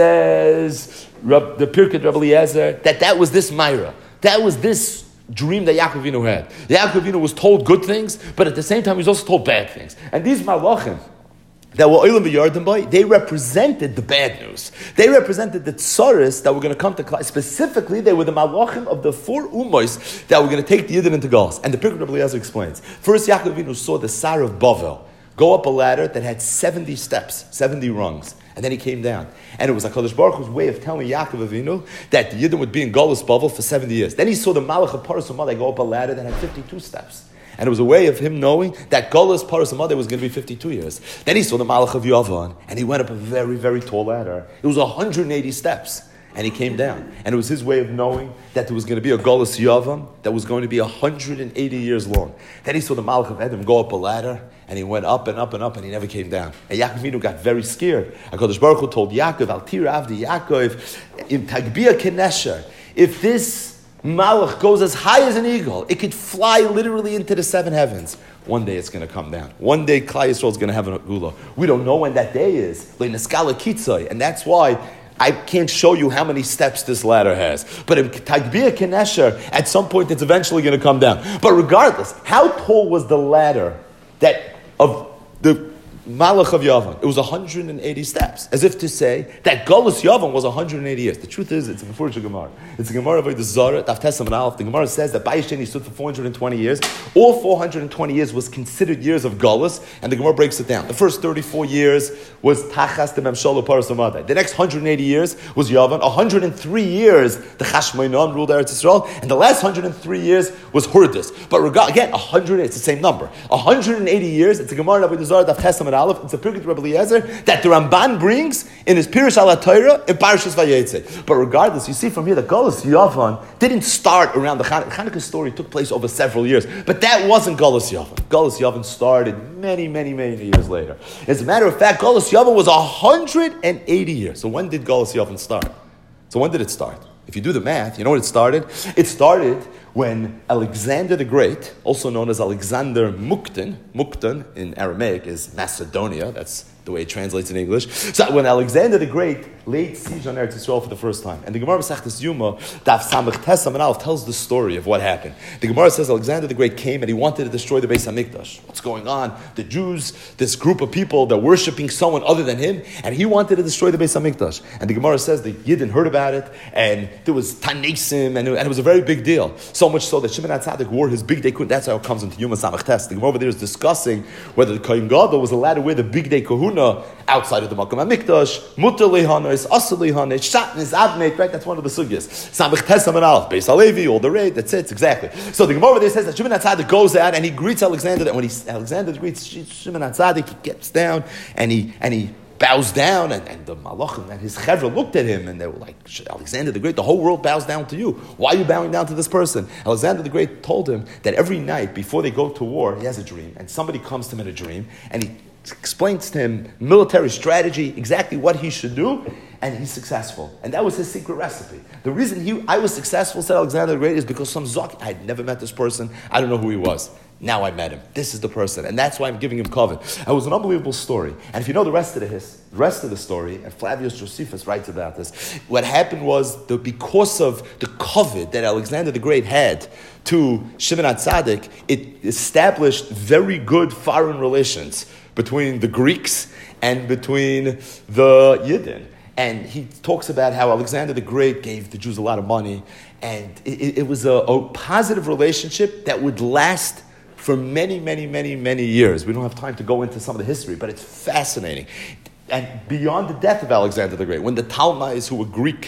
Says Rab, the Pirkei Rabbi Eliezer that that was this Myra. That was this dream that Yaakov Avinu had. Yaakov Avinu was told good things, but at the same time he was also told bad things. And these malachim that were Olam v'Yarden Bay, they represented the bad news. They represented the tsaris that were going to come to Klal. Specifically, they were the malachim of the four ummos that were going to take the Yidden into Galus. And the Pirkei Rabbi Eliezer explains. First, Yaakov Avinu saw the Sar of Bavel go up a ladder that had seventy steps, seventy rungs. And then he came down. And it was HaKadosh Baruch Hu's way of telling Yaakov Avinu that the Yidden would be in Galus Bavel for seventy years. Then he saw the Malach of Paras U'Madai go up a ladder that had fifty-two steps. And it was a way of him knowing that Galus Paras U'Madai was going to be fifty-two years. Then he saw the Malach of Yavan, and he went up a very, very tall ladder. It was one hundred eighty steps. And he came down. And it was his way of knowing that there was going to be a Galus Yavam that was going to be one hundred eighty years long. Then he saw the Malach of Edom go up a ladder, and he went up and up and up, and he never came down. And Yaakov Avinu got very scared. HaKadosh Baruch Hu told Yaakov, Al Tira Avdi Yaakov, in Tagbia Kenesher, if this Malach goes as high as an eagle, it could fly literally into the seven heavens. One day it's going to come down. One day Klal Yisrael is going to have a gula. We don't know when that day is. Le'neskala kitzai, and that's why I can't show you how many steps this ladder has. But in Tagbia Kenesher, at some point it's eventually going to come down. But regardless, how tall was the ladder that of the Malach of Yavan? It was one hundred eighty steps, as if to say that Galus Yavan was one hundred eighty years. The truth is, it's a Mefurish Gemara. It's a Gemara of the Zara, Daf Tesam and Aleph. The Gemara says that Bayesheni stood for four hundred twenty years. All four hundred twenty years was considered years of Galus, and the Gemara breaks it down. The first thirty-four years was Tachas the Memshalo Paras U'Madai. The next one hundred eighty years was Yavan. one hundred three years the Chashmonaim ruled Eretz Yisrael, and the last one hundred three years was Hurdus. But reg- again, one hundred, it's the same number. one hundred eighty years. It's a Gemara of the Zara, Daf Tesam and Aleph. It's a Pirkei Rabbi Eliezer that the Ramban brings in his Pirush Al HaTorah in Parashas Vayetze. But regardless, you see from here that Galus Yavan didn't start around the Chanukah. Chanukah story took place over several years, but that wasn't Galus Yavan. Galus Yavan started many, many, many years later. As a matter of fact, Galus Yavan was one hundred eighty years. So when did Galus Yavan start? So when did it start? If you do the math, you know when it started? It started when Alexander the Great, also known as Alexander Mukden, Mukden in Aramaic is Macedonia, that's the way it translates in English. So when Alexander the Great laid siege on Eretz Yisrael for the first time, and the Gemara Masechtas Yuma, Daf Samech Tesam and Aleph tells the story of what happened. The Gemara says Alexander the Great came and he wanted to destroy the Beis Hamikdash. What's going on? The Jews, this group of people, they're worshiping someone other than him, and he wanted to destroy the Beis Hamikdash. And the Gemara says the Yidden heard about it, and there was Tanesim, and it, and it was a very big deal. So much so that Shimon HaTzadik wore his big day. That's how it comes into Yuma Samech Tes. The Gemara over there is discussing whether the Kohen Gadol was allowed to wear the big day kahuna outside of the Makom HaMikdash, Mutar Lehanos, Asur Lehanos, Shatnez, Admeit, right? That's one of the sugyas. Samech Tes Amar Aleph, Beis Halevi, all the raid, that's it, exactly. So the Gemara over there says that Shimon HaTzadik goes out and he greets Alexander, and when he, Alexander greets Shimon HaTzadik, he gets down and he, and he bows down, and, and the Malachim and his Chevra looked at him and they were like, Alexander the Great, the whole world bows down to you. Why are you bowing down to this person? Alexander the Great told him that every night before they go to war, he has a dream, and somebody comes to him in a dream, and he explains to him military strategy, exactly what he should do, and he's successful. And that was his secret recipe. The reason he, I was successful, said Alexander the Great, is because some Zok, I had never met this person, I don't know who he was. Now I met him. This is the person, and that's why I'm giving him covet. It was an unbelievable story. And if you know the rest of the his, the rest of the story, and Flavius Josephus writes about this, what happened was that because of the covet that Alexander the Great had to Shimon HaTzadik, it established very good foreign relations between the Greeks and between the Yidden. And he talks about how Alexander the Great gave the Jews a lot of money, and it, it was a, a positive relationship that would last for many, many, many, many years. We don't have time to go into some of the history, but it's fascinating. And beyond the death of Alexander the Great, when the Talmais, who were Greek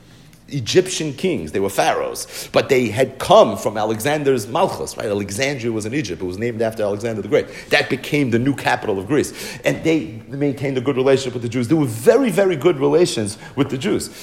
Egyptian kings, they were pharaohs, but they had come from Alexander's Malchus, right? Alexandria was in Egypt. It was named after Alexander the Great. That became the new capital of Greece. And they maintained a good relationship with the Jews. There were very, very good relations with the Jews.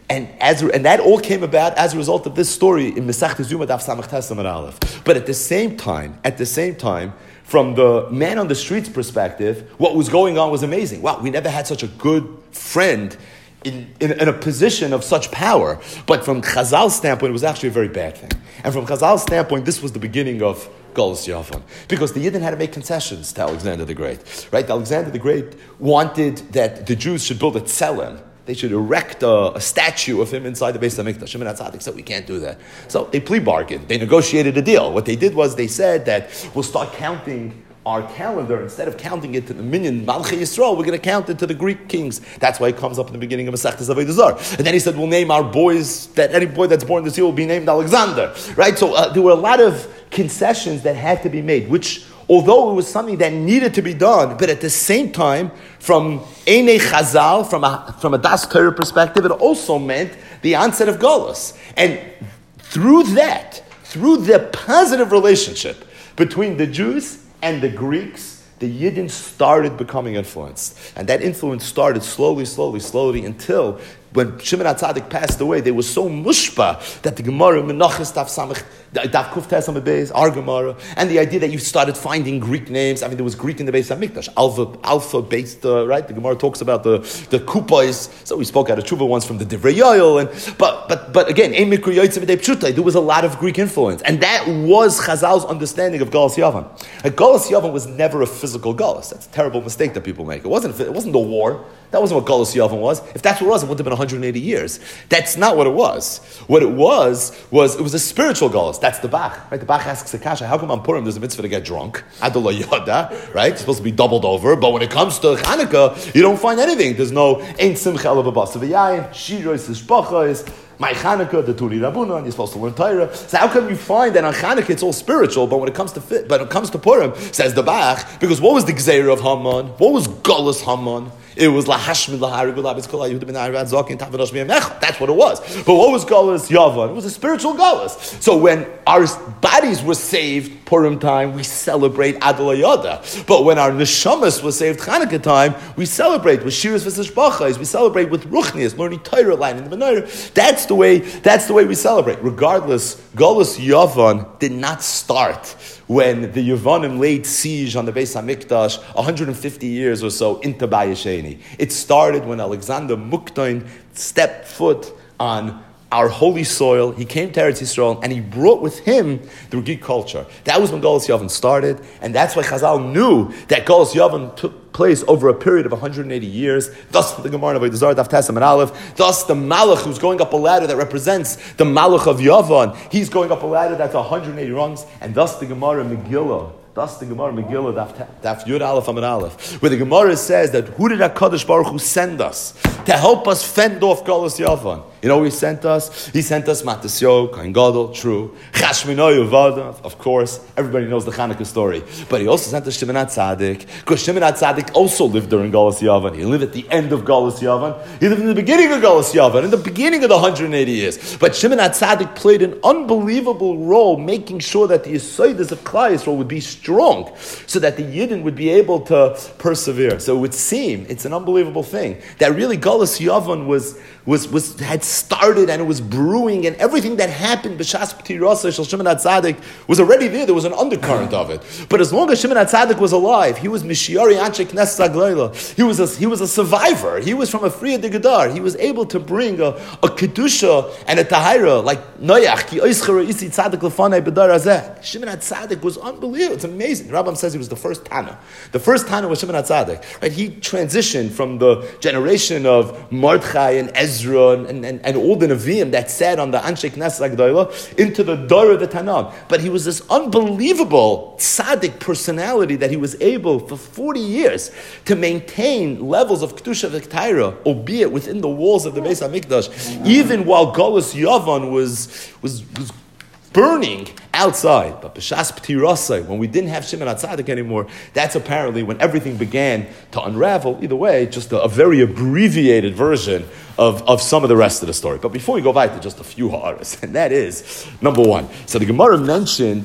And as and that all came about as a result of this story in Masechtas Yuma Daf Samach Tes Amud Aleph. But at the same time, at the same time, from the man on the street's perspective, what was going on was amazing. Wow, we never had such a good friend in, in, in a position of such power. But from Chazal's standpoint, it was actually a very bad thing. And from Chazal's standpoint, this was the beginning of Galus Yavon. Because the Yidden had to make concessions to Alexander the Great. Right? Alexander the Great wanted that the Jews should build a tzelem. They should erect a, a statue of him inside the Beis HaMikdash. Shimon HaTzadik said, we can't do that. So they plea bargained. They negotiated a deal. What they did was they said that we'll start counting our calendar. Instead of counting it to the minyan Malchei Yisrael, we're going to count it to the Greek kings. That's why it comes up in the beginning of Masechtas Avodah Zarah. And then he said, we'll name our boys, that any boy that's born this year will be named Alexander. Right? So uh, there were a lot of concessions that had to be made, which, although it was something that needed to be done, but at the same time, from Einei Chazal, from a, from a Das Torah perspective, it also meant the onset of Golus. And through that, through the positive relationship between the Jews and the Greeks, the Yidden started becoming influenced. And that influence started slowly, slowly, slowly, until when Shimon HaTzadik passed away, they were so mushpa that the Gemara, Menachos Daf Samach, Daf Kuf Tes Amud Beis, our Gemara, and the idea that you started finding Greek names. I mean, there was Greek in the Beis HaMikdash, Alpha, Alpha based, uh, right? The Gemara talks about the the Kupais. So we spoke out of Tshuva once from the Divrei Yoel, and but but but again, Ein Mikra Yotzei B'dei Pshutai. There was a lot of Greek influence, and that was Chazal's understanding of Galus Yavon. A Galus Yavon was never a physical Galus. That's a terrible mistake that people make. It wasn't. It wasn't a war. That wasn't what Galus Yavon was. If that's what it was, it would have been one hundred eighty years. That's not what it was. What it was, was it was a spiritual Galus. That's the Bach. Right? The Bach asks Akasha, how come on Purim there's a mitzvah to get drunk? Adula Yoda, right? It's supposed to be doubled over. But when it comes to Hanukkah, you don't find anything. There's no Ein Simcha Ela B'Basar V'Yayin, Shirois Shpachos, My Hanukkah, the Turi Rabunan, you're supposed to learn Torah. So how come you find that on Hanukkah it's all spiritual, but when it comes to fit, but when it comes to Purim, says the Bach, because what was the Gzeira of Haman? What was Galus Haman? It was lahashmid lahari gulabitz kol hayudim b'nayrat zokin tavadosh b'yamech. That's what it was. But what was Galus Yavon? It was a spiritual Galus. So when our bodies were saved Purim time, we celebrate Adol Yoda. But when our neshamas was saved Chanukah time, we celebrate with shiras v'sishbachas. We celebrate with ruchnias, learning Torah, line in the menorah. That's the way. That's the way we celebrate. Regardless, Galus Yavon did not start when the Yevonim laid siege on the Beis HaMikdash one hundred fifty years or so into Bayesheni. It started when Alexander Muktain stepped foot on our holy soil. He came to Eretz Yisrael and he brought with him the Greek culture. That was when Galus Yavon started, and that's why Chazal knew that Galus Yavon took place over a period of one hundred eighty years. Thus the Gemara of Avodah Zarah Daf Tes Amud Aleph. Thus the Malach who's going up a ladder that represents the Malach of Yavon, he's going up a ladder that's one hundred eighty rungs, and thus the Gemara Megillah. Thus the Gemara Megillah Daf, Daf Yud Aleph Amud Aleph, where the Gemara says that who did HaKadosh Baruch Hu send us to help us fend off Galus Yavon? You know who he sent us? He sent us Matisyo, Kohen Gadol, true. Chashminoy Uvada, of course. Everybody knows the Chanukah story. But he also sent us Shimon HaTzadik, because Shimon HaTzadik also lived during Galus Yavon. He lived at the end of Galus Yavon. He lived in the beginning of Galus Yavon, in the beginning of the one hundred eighty years. But Shimon HaTzadik played an unbelievable role, making sure that the Yesodis of Klal Yisrael would be strong, so that the Yidden would be able to persevere. So it would seem, it's an unbelievable thing, that really Galus Yavon was, was, was, had started and it was brewing, and everything that happened b'shas p'tirasa shel Shimon HaTzadik was already there. There was an undercurrent of it. But as long as Shimon HaTzadik was alive, he was Mishiari Anshe Knesset Agloila. He was a, he was a survivor. He was from a Friya de Gedar. He was able to bring a, a kedusha and a tahira like Noach ki oischara isi tzadik lefanei b'dar hazeh. Shimon HaTzadik was unbelievable. It's amazing. The Rambam says he was the first Tana. The first Tana was Shimon HaTzadik. Right? He transitioned from the generation of Mordechai and Ezra and, and, and, and all the Nevi'im that sat on the Anshe Knesset Agdoila into the Dor of the Tanam. But he was this unbelievable tzaddik personality that he was able for forty years to maintain levels of Kedusha V'Ktaira, albeit within the walls of the Beis HaMikdash, even while Galus Yavon was, was, was burning outside. But b'shas p'tirasai, when we didn't have Shimon HaTzadik anymore, that's apparently when everything began to unravel. Either way, just a, a very abbreviated version of, of some of the rest of the story. But before we go back to just a few ha'aras, and that is, number one, so the Gemara mentioned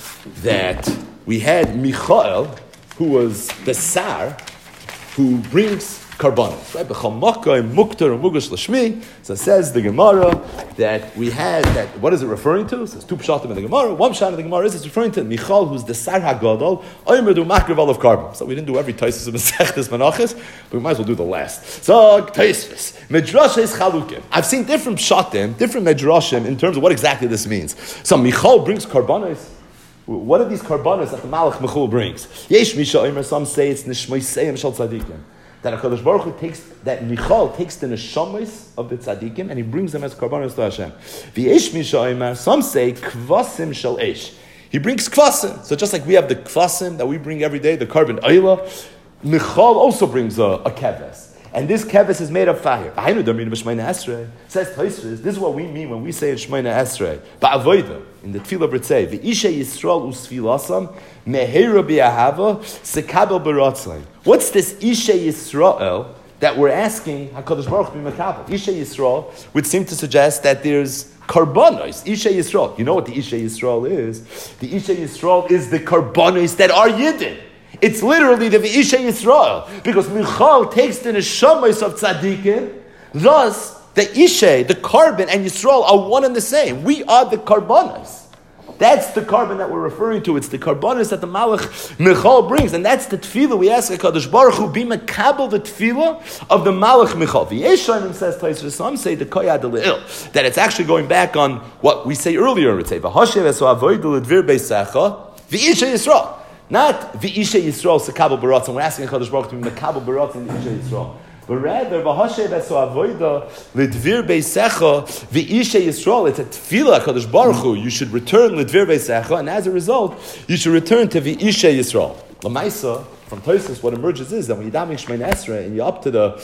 that we had Michael, who was the Sar, who brings karbanos, right? B'chol makom muktar and mugash l'shmi. So it says the Gemara that we had that. What is it referring to? It says two pshatim in the Gemara. One pshat in the Gemara is it's referring to Michal, who's the Sar HaGadol. Omer du makriv olav karban. So we didn't do every Taisus of Masechtas Menachos, but we might as well do the last. So Taisus Midrashes Chalukim. I've seen different pshatim, different midrashim in terms of what exactly this means. So Michal brings karbanos. What are these karbanos that the Malach Michal brings? Yesh Misha Omer. Some say it's Nishmoiseyim Shal Tzadikim. That HaKadosh Baruch Hu takes, that Michal takes the neshamis of the tzaddikim and he brings them as karbanos to Hashem. V'yesh Misha Omer. Some say kvasim shel esh. He brings kvasim. So just like we have the kvasim that we bring every day, the carbon oila, Michal also brings a, a keves. And this keves is made of fire. Says Tosfos, this is what we mean when we say in Shemona Esrei. Ba'avoida, in the Tefillah B'Tzei, V'isha Yisrael usfilasam, meheira bi'ahava, sekabel b'ratzai. What's this Isha Yisrael that we're asking HaKadosh Baruch Hu b'makabel? Isha Yisrael would seem to suggest that there's karbanos, Isha Yisrael. You know what the Isha Yisrael is? The Isha Yisrael is the karbanos that are Yidden. It's literally the V'isha Yisrael, because Michal takes the neshamas of tzaddikim. Thus, the Isha, the carbon, and Yisrael are one and the same. We are the karbanos. That's the carbon that we're referring to. It's the karbanos that the Malach Michal brings, and that's the tefillah we ask HaKadosh Baruch Hu be mekabel the tefillah of the Malach Michal. V'yeshanim says Tosfos. Some say the koyad le'il, that it's actually going back on what we say earlier. It's say v'hashev eso avoidu l'dvir beisacha v'isha Yisrael. Not V'isha Yisrael sekabel baratzon. We're asking HaKadosh Baruch Hu to be mekabel baratzon V'isha Yisrael. But rather, v'hashev eso avoida l'dvir beisecha v'isha Yisrael. It's a tefillah HaKadosh Baruch Hu. You should return l'dvir beisecha, and as a result, you should return to v'isha Yisrael. L'maisa, from Tosfos, what emerges is that when you daven Shemona Esrei and you're up to the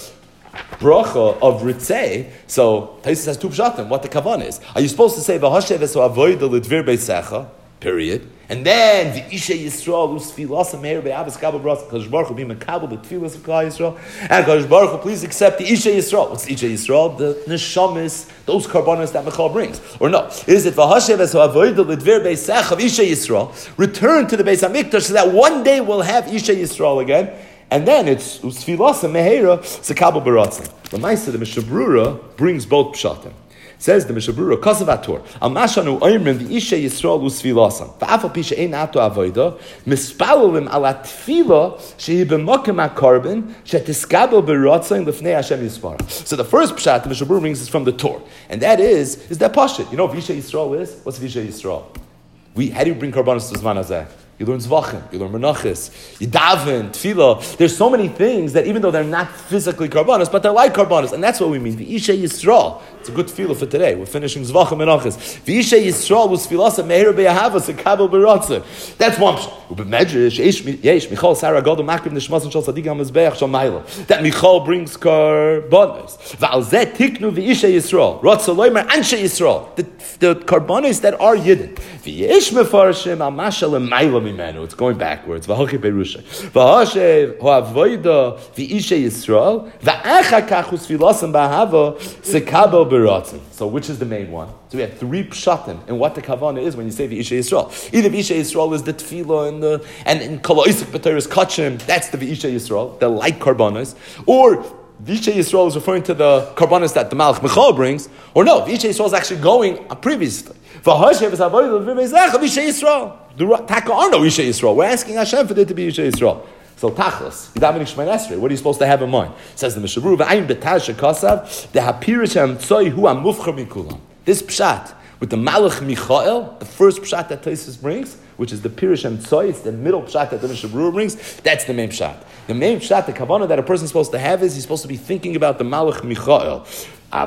bracha of Ritzei, so Tosfos has two pshatim. What the kavan is? Are you supposed to say v'hashev eso avoida l'dvir beisecha? Period. And then the Isha Yisrael usfilas meir be'avas kabel bras. Kadosh Baruch Hu be mekabel the tefillas of Klal Yisrael. And Kadosh Baruch Hu, please accept the Isha Yisrael. What's the Isha Yisrael? The neshamis, those karbanos that Michal brings. Or no? Is it v'hashev eso avoida l'dvir beisach of Isha Yisrael? Return to the Beis Hamikdash so that one day we'll have Isha Yisrael again. And then it's usfilas meira sekabel baratzin. The Maisa, the Mishnah Brura brings both pshatim. Says the Mishnah Brura, Kasav Al Mashanu Oimrim the Isha Yisrael Usfilasan. Va'afal Pisha Ein Ato Avoida Mispalalim Ala Tefila Shehi B'Mokem HaKarban Shetiskabel B'Ratzain Lefnei Hashem Yispara. So the first pshat the Mishnah Brura brings is from the Torah, and that is is that pashut. You know what Isha Yisrael is? What's Isha Yisrael? We how do you bring karbanos to Zman Hazeh? You learn Zvachim, you learn Menachos, you daven, Tefillah. There's so many things that even though they're not physically karbanos, but they're like karbanos, and that's what we mean. The Isha Yisrael. It's a good tefillah for today. We're finishing Zvachim Menachos. The Isha Yisrael was tefillah meir be'ahavas a kabel b'ratzah. That's one pshat. U'b'medrash yesh Michal Sarah Gadol makriv nishmasan shal tzadikim hamizbeach shal ma'ila. That Michal brings karbanos. V'al zeh tiknu v'Isha Yisrael. Ratzah loimer anshe Yisrael. The the karbanos that are yidden. V'yesh mefarshim al mashal l'mayla mimenu. It's going backwards. V'hochi perusha. V'hashev ho'avoida v'Isha Yisrael. V'acha kachus tefillasam b'ahava sekabel. So which is the main one? So we have three pshatim in what the kavanah is when you say the Isha Yisrael. Either the Isha Yisrael is the tefillah and the and in Kol Ha'isuk B'Torah's kachim, that's the Isha Yisrael, the light karbanos. Or the Isha Yisrael is referring to the karbanos that the Malach Michal brings. Or no, the Isha Yisrael is actually going previously. V'hashev is avodah v'meizach of Isha Yisrael. The Taka are no Isha Yisrael. We're asking Hashem for there to be Isha Yisrael. So tachlis, Yidavnik Shemona Esrei. What are you supposed to have in mind? It says the Mishnah Brura, "V'ayim b'taz shekasav the hapirish hamtzoi hu amufcher mikulam." This pshat with the Malach Michael, the first pshat that Tosfos brings, which is the pirish hamtzoi, it's the middle pshat that the Mishnah Brura brings. That's the main pshat. The main pshat, the kavanah that a person is supposed to have is he's supposed to be thinking about the Malach Michael. But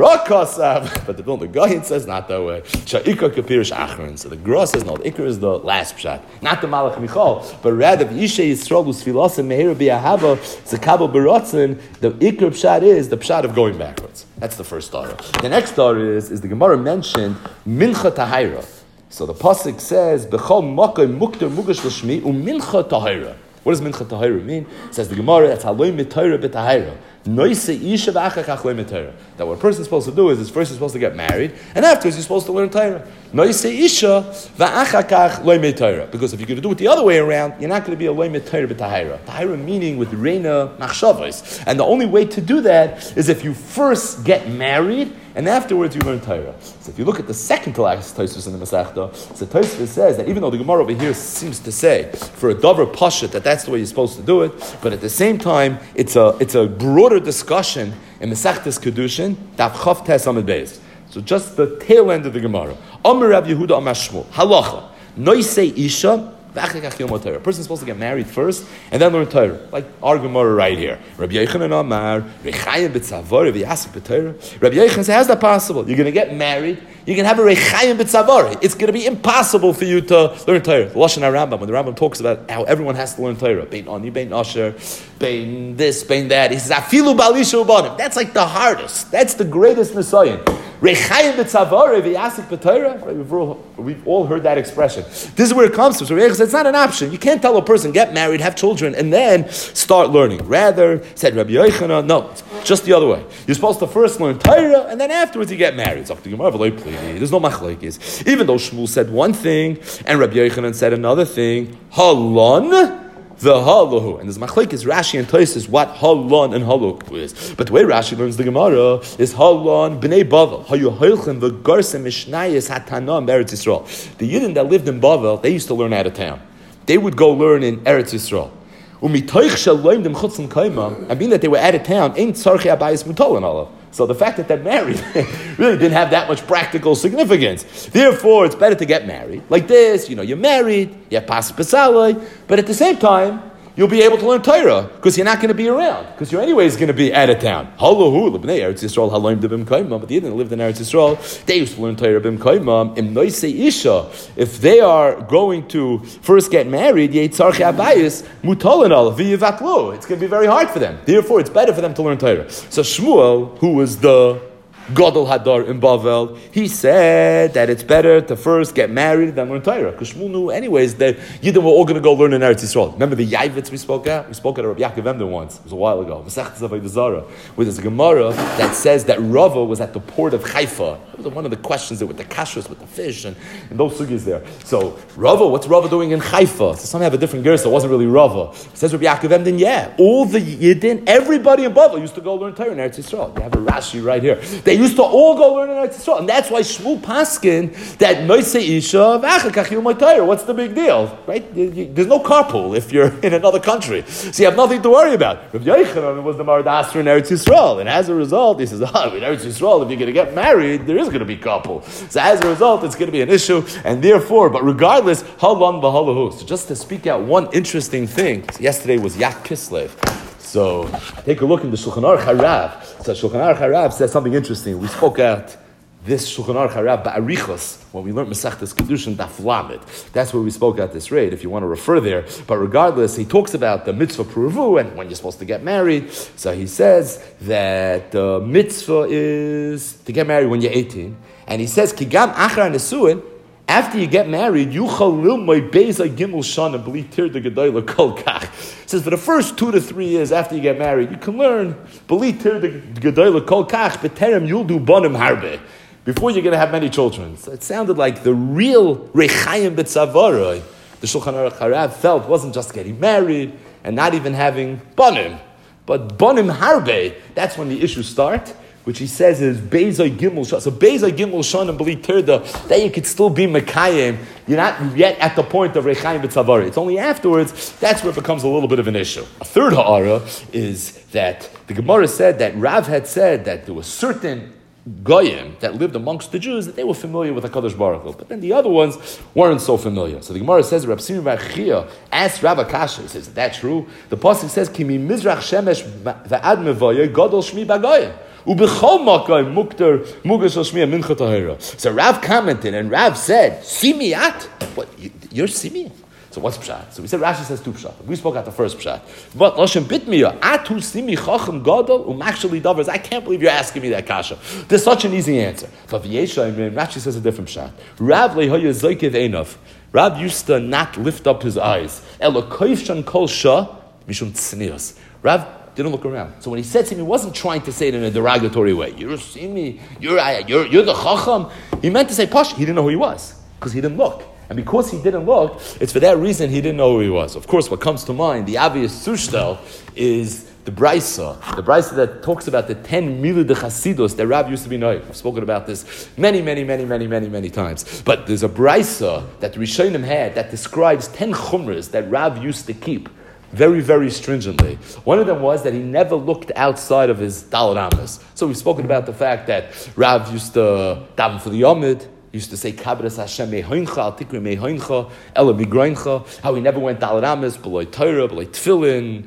the the Gaon says not that way. So the Gra says no. The Ikar is the last pshat, not the Malach Michal, but rather the Isha Yisrael Usfilasim Meir Bi'ahava Zekabel Baratzin. The Ikar pshat is the pshat of going backwards. That's the first story. The next story is is the Gemara mentioned Mincha Tahira. So the pasuk says Bechol Makom Mukter Mugash L'Shmi UMincha Tahira. What does Mincha Tahira mean? It says the Gemara, that's Haloi Mitayra B'Tahira. That what a person's supposed to do is, is first you're supposed to get married, and afterwards you're supposed to learn Torah. Because if you're going to do it the other way around, you're not going to be a loimet Torah b'tahira. Tahira meaning with reina machshavos. And the only way to do that is if you first get married, and afterwards you learn Torah. So if you look at the second Talachas Tosfos in the Masechta, so Tosfos says that even though the Gemara over here seems to say for a davar pashut that that's the way you're supposed to do it, but at the same time it's a it's a broader discussion in Masechtas Kedushin Daf Chav Tes Amud Beis. So just the tail end of the Gemara. Amar Rav Yehuda Amar Shmuel Halacha Noisei Isha. A person is supposed to get married first and then learn Torah. Like our Gemara right here. Rabbi Yochanan Amar, Rechayim b'tzavor, Rabbi Yasif b'Torah. Rabbi Yochanan says, how's that possible? You're going to get married, you're going to have a Rechayim b'tzavor. It's going to be impossible for you to learn Torah. The Lashon HaRambam, when the Rambam talks about how everyone has to learn Torah, Bein Ani, Bein Asher, Bein this, Bein that, he says, Afilu b'alisha ubanim. That's like the hardest. That's the greatest Messiah. Rechayim b'tzavor, Rabbi Yasif b'Torah. We've all heard that expression. This is where it comes from. So it's not an option. You can't tell a person, get married, have children, and then start learning. Rather, said Rabbi Yochanan, no, it's just the other way. You're supposed to first learn Torah, and then afterwards you get married. It's up to Gemara. There's no machlokes. Even though Shmuel said one thing, and Rabbi Yochanan said another thing, halon, the halahu. And there's machlokes Rashi and Tosfos what halon and halu is. But the way Rashi learns the Gemara is halon b'nei Bavel. Hayu hoilchen v'garsim mishnayis hatanam Eretz Yisrael. The Yidden that lived in Bavel, they used to learn out of town. They would go learn in Eretz Yisrael. And being that they were out of town, ain't tzarchei abayis mutol and Allah. So the fact that they're married really didn't have that much practical significance. Therefore, it's better to get married. Like this, you know, you're married, you have pas pesalei, but at the same time, you'll be able to learn Torah because you're not going to be around because you're anyways going to be out of town. Halahu l'bnei Eretz Yisrael haloim b'im kaimam. But the Yidden that lived in Eretz Yisrael, they used to learn Torah b'im kaimam. Im noisei isha, if they are going to first get married, yitzarchei abayis mutalin al v'yivatlo. It's going to be very hard for them. Therefore, it's better for them to learn Torah. So Shmuel, who was the Gadol Hadar in Bavel, he said that it's better to first get married than learn Torah. Because Shmuel knew anyways that Yidden were all going to go learn in Eretz Yisrael. Remember the Yavitz we spoke at? We spoke at Rabbi Yaakov Emden once. It was a while ago. Masechtas Avodah Zarah, where there's a Gemara that says that Rava was at the port of Haifa. That was one of the questions there with the kashrus, with the fish, and, and those sugis there. So Rava, what's Rava doing in Haifa? So some have a different gersa. It wasn't really Rava. Says Rabbi Yaakov Emden, yeah, all the Yidden, everybody in Bavel used to go learn Torah in Eretz Yisrael. You have a Rashi right here. They used to all go learn in Eretz Yisrael, and that's why Shmuel paskin that noisei isha v'achakach yilmod Torah. What's the big deal, right? You, you, there's no carpool if you're in another country, so you have nothing to worry about. Rabbi Yochanan was the Marad Asher in Eretz Yisrael, and as a result, he says, "Ah, in Eretz Yisrael, if you're going to get married, there is going to be carpool." So as a result, it's going to be an issue, and therefore, but regardless, halon v'halahu. So just to speak out one interesting thing, so yesterday was Yak Kislev. So take a look in the Shulchan Aruch Harav. So Shulchan Aruch Harav says something interesting. We spoke at this Shulchan Aruch Harav Ba'arichos when we learned Masechtas Kedushin Daf Lamed. That's where we spoke at this rate, if you want to refer there. But regardless, he talks about the mitzvah pruvu and when you're supposed to get married. So he says that the mitzvah is to get married when you're eighteen. And he says, Kigam achar nesuin, after you get married, you chalil my beza gimel shana b'li tir de gedayla kol kach. Says for the first two to three years after you get married, you can learn b'li tir de gedayla kol kach b'terem you'll do bonim harbe. Before you're going to have many children. So it sounded like the real rechayim b'tzavara the Shulchan Aruch Harav felt wasn't just getting married and not even having bonim, but bonim harbe. That's when the issues start, which he says is Beizai Gimel Shana. So Beizai Gimel Shana and B'li Terda, that you could still be Mekayim. You're not yet at the point of Rechaim B'Tzavari. It's only afterwards, that's where it becomes a little bit of an issue. A third ha'ara is that the Gemara said that Rav had said that there was certain Goyim that lived amongst the Jews that they were familiar with HaKadosh Baruch Hu, but then the other ones weren't so familiar. So the Gemara says, Rab Simon bar Chia asked Rav Akasha, he says, is that true? The pasuk says, Ki mi mizrach shemesh va'ad mevoye godol shmi b'goyim. So Rav commented and Rav said, Simiat? What, you're Simiat? So what's pshat? So we said Rashi says two pshat. We spoke out the first pshat. But Loshem Bitmiya, Atu Simi Chacham Gadol Umachshali Davers. I can't believe you're asking me that kasha. There's such an easy answer. But Rashi says a different pshat. Rav Lehoya Zoikev Einov. Rav used to not lift up his eyes. Elokoivshan Kol Shah Mishum Tznius. Rav didn't look around. So when he said to him, he wasn't trying to say it in a derogatory way. You're seeing me, you're, you're, you're the Chacham. He meant to say, Posh, he didn't know who he was, because he didn't look. And because he didn't look, it's for that reason he didn't know who he was. Of course, what comes to mind, the obvious sushtel, is the Braisa. The Braisa that talks about the ten Milud Chasidus that Rav used to be knowing. I've spoken about this many, many, many, many, many, many times. But there's a Braisa that Rishonim had that describes ten Chumras that Rav used to keep very, very stringently. One of them was that he never looked outside of his Daled Amos. So we've spoken about the fact that Rav used to daven for the Yomid. He used to say, Kabras Hashem mehoincha, al tikri mehoincha, ela migroincha, how he never went Daled Amos, below Torah, below Tefillin,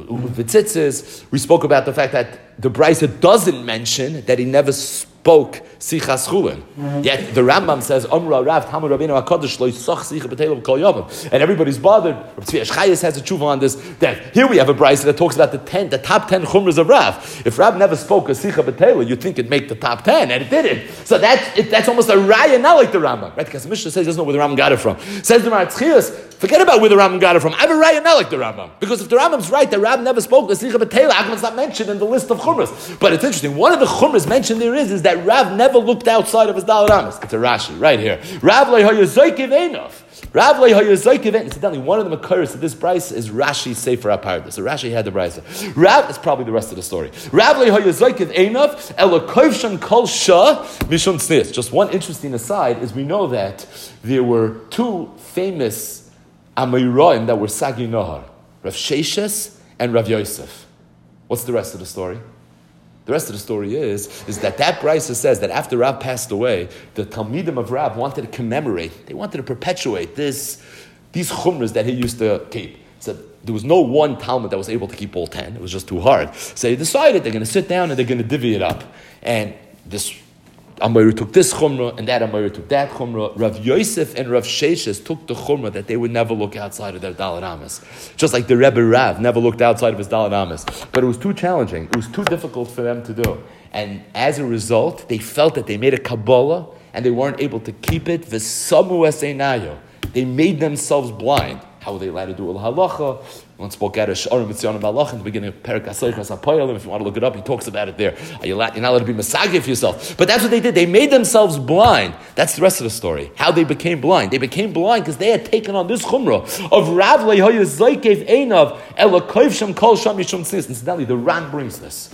Vitzitzis. We spoke about the fact that the Braisa doesn't mention that he never spoke Sichas Chulin. Mm-hmm. Yet the Rambam says, Amra Rav Tamar Rabbeinu HaKadosh lo yisach sicha b'teilim kol yomim. And everybody's bothered. Rabbi Tzvi Eshchayis has a tshuva on this, that here we have a Braisa that talks about the ten, the top ten chumras of Rav. If Rav never spoke a sicha b'teilim, you'd think it'd make the top ten, and it didn't. So that, it, that's almost a raya, not like the Rambam. Right? Because the Mishnah says he doesn't know where the Rambam got it from. Says the Maratchias, forget about where the Rambam got it from. I have a raya not like the Rambam. Because if the Rambam's right, that Rav never spoke a sicha b'teilim, how come it's not mentioned in the list of chumras? But it's interesting. One of the chumras mentioned there is, is that Rav never looked outside of his Daled Amos. It's a Rashi, right here. Rav lo hayazoykiv einov. Rav lo hayazoykiv einov. Incidentally, one of the Makaris of this Braisa is Rashi Sefer HaPardes. So Rashi had the Braisa. Rav is probably the rest of the story. Rav lo hayazoykiv einov ela kovshan kol shah mishum tznius. Just one interesting aside is we know that there were two famous Amoraim that were Sagi Nohar, Rav Sheshes and Rav Yosef. What's the rest of the story? The rest of the story is, is that that Braisa says that after Rav passed away, the Talmidim of Rav wanted to commemorate, they wanted to perpetuate this, these chumras that he used to keep. So there was no one Talmud that was able to keep all ten. It was just too hard. So they decided they're going to sit down and they're going to divvy it up. And this Amor took this chumrah, and that Amor took that chumrah. Rav Yosef and Rav Sheshes took the chumrah that they would never look outside of their Daled Amos. Just like the Rebbe Rav never looked outside of his Daled Amos. But it was too challenging. It was too difficult for them to do. And as a result, they felt that they made a Kabbalah, and they weren't able to keep it. V'samu eseinayo. They made themselves blind. How were they allowed to do al halacha? One spoke out of Sh'arim Mitzyanim Balach in the beginning of Perek HaSeichas HaPoyalim. If you want to look it up, he talks about it there. You're not allowed to be masagif for yourself. But that's what they did. They made themselves blind. That's the rest of the story. How they became blind. They became blind because they had taken on this chumrah of Rav Lehoya Zoykev Einav Ela Koivsham Kol Sham Yishum Tznis. Incidentally, the Ran brings this.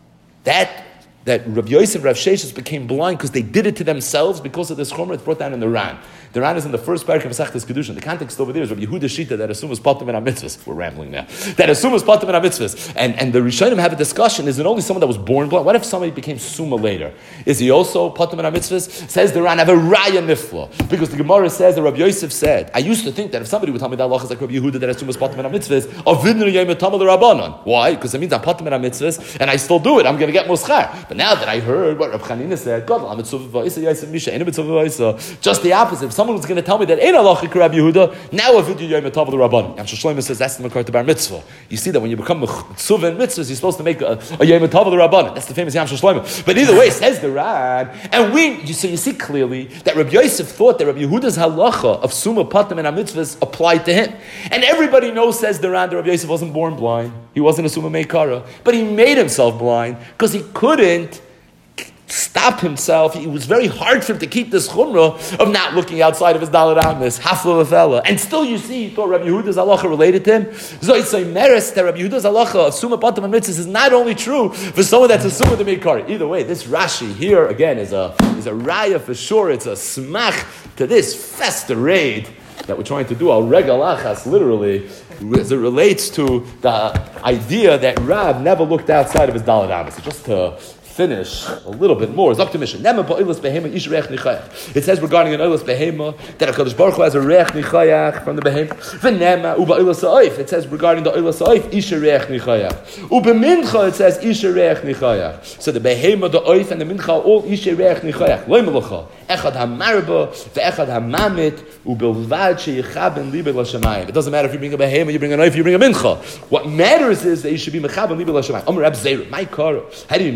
That that Rav Yosef and Rav Sheshes became blind because they did it to themselves because of this chumrah. It's brought down in the Ran. The Ran is in the first parak of Masechtas Kedushin. The context over there is Rav Yehuda Shita that assumes patim and mitzvahs. We're rambling now. That assumes patim and mitzvahs. And and the Rishonim have a discussion: is it only someone that was born blind? What if somebody became summa later? Is he also patim and mitzvahs? Says the Ran, have a raya nifla, because the Gemara says that Rav Yosef said, I used to think that if somebody would tell me that Allah is like Rav Yehuda that assumes patim and mitzvahs, avidnu yom tamal rabbanon. Why? Because it means I'm patim and mitzvahs and I still do it. I'm going to get muschar. But now that I heard what Rav Chanina said, God, just the opposite. If someone was going to tell me that ain't halachic Rabbi Yehuda, now a video yom tav l'rabban. And Shlomo says that's the makar to bar mitzvah. You see that when you become mitzvah and mitzvahs, you're supposed to make a, a yom tav l'rabban. That's the famous Yam Shlomo. But either way, says the Ran, and we so you see clearly that Rabbi Yosef thought that Rabbi Yehuda's halacha of summa patim and mitzvahs applied to him, and everybody knows, says the Ran, that Rabbi Yosef wasn't born blind. He wasn't a summa meikara, but he made himself blind because he couldn't stop himself. It was very hard for him to keep this chumrah of not looking outside of his Daled Amos, hafla v'fela. And still you see, he thought Rabbi Yehuda's halacha related to him. Zoy meres that Rabbi Yehuda's halacha of summa patim and mitzvahs is not only true for someone that's a summa to meikari. Either way, this Rashi here, again, is a is a raya for sure. It's a smach to this festa raid that we're trying to do, al regal achas, literally, as it relates to the idea that Rav never looked outside of his Daled Amos. Just to finish a little bit more. It's up to mission. It says regarding an oilas behema that a Kadosh Baruch Hu has a reich nichayach from the behema. V'nema uba oilas ha'oif. It says regarding the oilas ha'oif isha reich nichayach. Uba mincha it says isha reich nichayach. So the behema, the oif, and the mincha all isha reich nichayach. Loy melacha echad hamarba ve'echad hamamit ubilvad sheyichaben libe l'shamayim. It doesn't matter if you bring a behema, you bring an oif, you bring a mincha. What matters is that you should be mechaben libe l'shamayim. Amar Rab Zeira, my karo. How do you know that?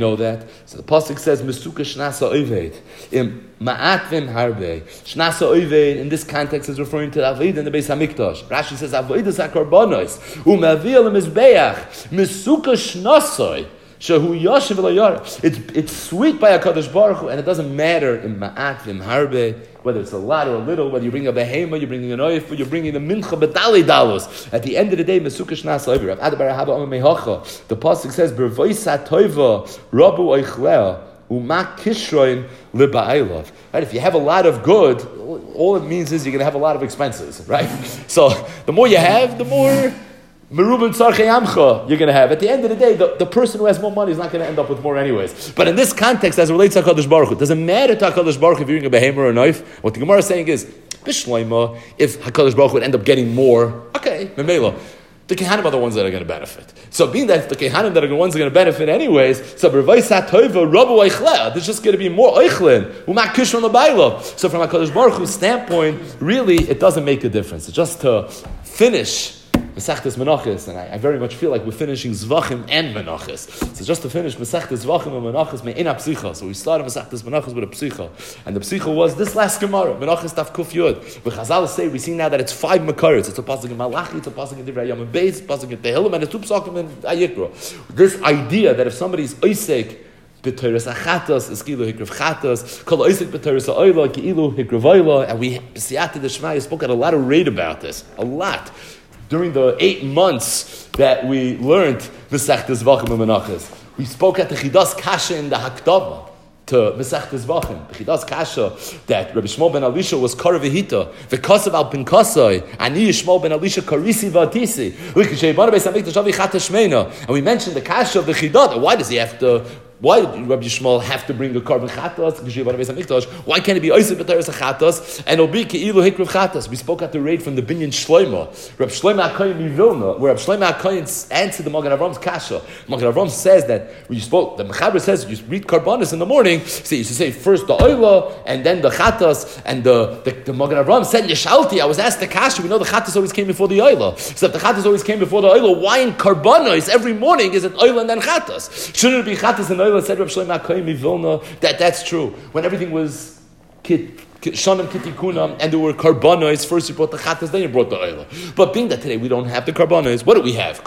So the pasuk says, "Mesuka shnasa oived im ma'atvim harbe." Shnasa oived in this context is referring to avodah in the Beis Hamikdash. Rashi says, "Avodah sakarbonos u'mavil mizbeach mesuka shnasoi." It's, it's sweet by HaKadosh Baruch Hu, and it doesn't matter in ma'at v'im harbe, whether it's a lot or a little, whether you bring a behema, you're bringing an oif, you're bringing a mincha b'dali dalos. At the end of the day, mesuka shnas oiver. The pasuk says, "B'rvoisa toiva rabu oichlea u'ma kishroin liba'ilov." Right? If you have a lot of good, all it means is you're going to have a lot of expenses, right? So the more you have, the more Merubin Tzarchei Amcha you're going to have. At the end of the day, the, the person who has more money is not going to end up with more anyways. But in this context, as it relates to HaKadosh Baruch Hu, it doesn't matter to HaKadosh Baruch Hu if you're eating a behemoth or a knife. What the Gemara is saying is, Bishloima, if HaKadosh Baruch Hu would end up getting more, okay, Memela, the Kehanim are the ones that are going to benefit. So being that the Kehanim that are the ones that are going to benefit anyways, so B'rvaisa Toiva Rabu Eichlea, there's just going to be more Eichlin, U'mak Kishron L'baylo. So from HaKadosh Baruch Hu's standpoint, really, it doesn't make a difference. It's just to finish Mesechtes Menachos, and I, I very much feel like we're finishing Zvachim and Menachos. So just to finish Mesechtes Zvachim and Menachos, Me'ina Psicha. So we started Mesechtes Menachos with a Psicha. And the Psicha was this last Gemara, Menachos Taf Kuf Yud. But Chazal say, we see now that it's five Makaros. It's a pasuk in Malachi, it's a pasuk in Divrei Hayam Beis, it's a pasuk in Tehillim, and it's two pasukim in Ayikra. This idea that if somebody's Oisek, B'Teres Achatos, Eskilu Hikrav Chatos, Kol Oisek B'Teres Ha'oila, Ki'ilu Hikrav Ha'oila, and we, B'Siyata D'Shmaya, spoke at a lot of rate about this. A lot. During the eight months that we learned Mesechtes Zvachim and Menachos, we spoke at the Chidas Kasha in the Hakdama to Mesechtes Zvachim. The Chidas Kasha that Rabbi Shmuel ben Elisha was Kar V'Hita, V'Kosav Al Pinkasai, Ani Shmuel ben Elisha Karisi V'Atisi, and we mentioned the Kasha of the Chidah. Why does he have to? Why did Rabbi Yishmael have to bring a carbon chatas? Why can't it be Oisei B'Teres Chatas and it'll be Ke'ilu Hikrav Chatas? We spoke at the raid from the Binyan Shloima, Rabbi Shloima HaKoyin Mivilna, where Rabbi Shloima HaKoyin answered the Magen Avram's kasha. Magen Avram says that when you spoke, the Mechaber says you read Karbanis in the morning. So you should say first the Oila and then the Chatas, and the the, the Magen Avram said Yeshalti. I was asked the kasha. We know the Chatas always came before the Oila. So if the Chatas always came before the Oila, why in Karbanis every morning is it Oila and then Chatas? Shouldn't it be Chatas and Oila? Said Rabbi Shlomo HaKoyin Mivilna that that's true. When everything was kit, kit, shanim kitikunam and there were karbanos, first you brought the chatas, then you brought the oila. But being that today we don't have the karbanos, what do we have?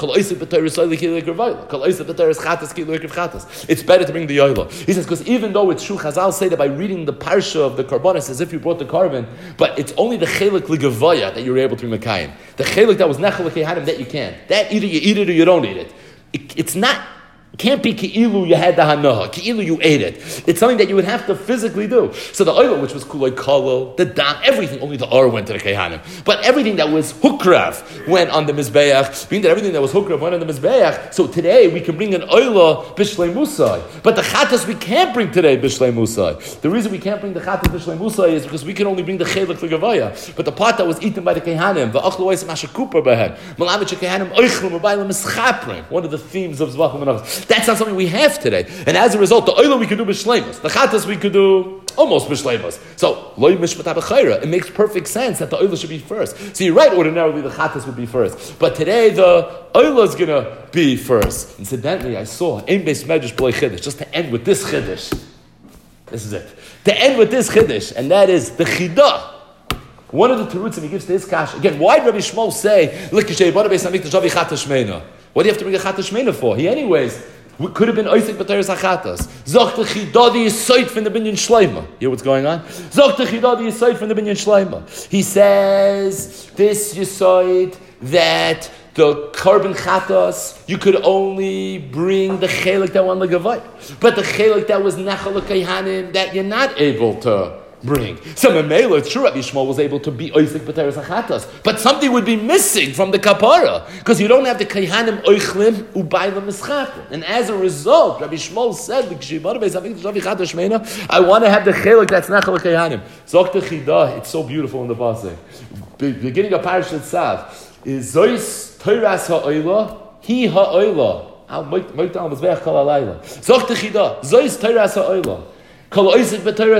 It's better to bring the oila. He says because even though it's true, Chazal say that by reading the parsha of the karbanos as if you brought the carbon, but it's only the chelik ligavaya that you're able to bring mekayim. The chelik that was nechel kehanim that you can't. That either you eat it or you don't eat it. it it's not. It can't be ki'ilu you had the hanaha, ki'ilu you ate it. It's something that you would have to physically do. So the oil, which was kuloi kalo, the dam, everything, only the or went to the kehanim. But everything that was hukrav went on the mizbeach, being that everything that was hukrav went on the mizbeach, so today we can bring an oila bishlei musai. But the chatas we can't bring today bishlei musai. The reason we can't bring the chatas bishlei musai is because we can only bring the chelik l'gavaya. But the part that was eaten by the kehanim, v'achlu ois mashakupar behem, malamit kehanim oichlu mabaylam mischaprim, one of the themes of Zvachim and that's not something we have today. And as a result, the oila we could do b'shleimus. The chatas we could do almost b'shleimus. So, loy mishpat b'chayra. It makes perfect sense that the oila should be first. So you're right, ordinarily the chatas would be first. But today the oila is going to be first. Incidentally, I saw ein beis medrash b'loi chiddush, just to end with this chiddush. This is it. To end with this chiddush, and that is the chidah. One of the terutzim he gives to his kash. Again, why did Rabbi Shmuel say, what do you have to bring a chatas shmeina for? He anyways could have been oisik b'teres hachatas. Zok the chidadi is soit from the binyan shleima. You hear what's going on? Zok the chidadi is soit from the binyan shleima. He says this yisoid that the carbon chatas you could only bring the chelik that won the gavai, but the chelik that was nechal kayhanim that you're not able to bring. So Memela, it's true Rabbi Yishmael was able to be oisik b'teres hachatas, but something would be missing from the kapara because you don't have the kayhanim oichlim ubaylam mischapim. And as a result, Rabbi Yishmael said, I want to have the chelik that's nachal kayhanim. Zok the chidah, it's so beautiful in the pasuk. Beginning of Parashat Tzav is zois toiras ha'oila, he ha'oila. Al moit al mizbeach kol halayla. Zok the chidah, zois toiras ha'oila. That's Zois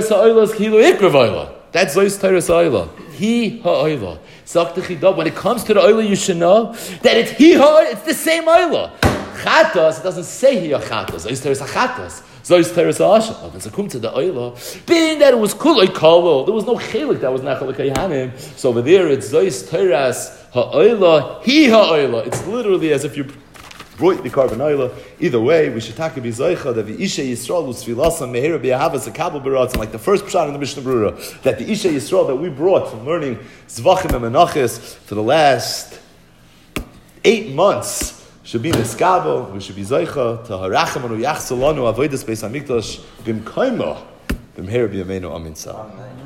Teres Ha'oila. He Ha'oila. When it comes to the Oila, you should know that it's He Ha'oila. It's the same Oila. Chatas, it doesn't say He Chatas. Zois Teres Hachatas. Zois Teres Asha. Oh, when it comes to the Oila, being that it was Kuloi Kalo, there was no Chelik that was Nachal Kayanim. So over there, it's Zois Teres Ha'Oila, He Ha'Oila. It's literally as if you brought the carbon oil. Either way, we should take a bizoicha that the Isha Yisrael was tfilasam mehira b'yahavas a kabel b'ratzim, like the first pshat in the Mishnah Berurah, that the Isha Yisrael that we brought from learning Zvachim and Menachis for the last eight months should be miskabel. We should be zoicha to harachem anu yachsalanu avodas beis hamikdash b'mkaima b'mehira b'yameinu amin sa.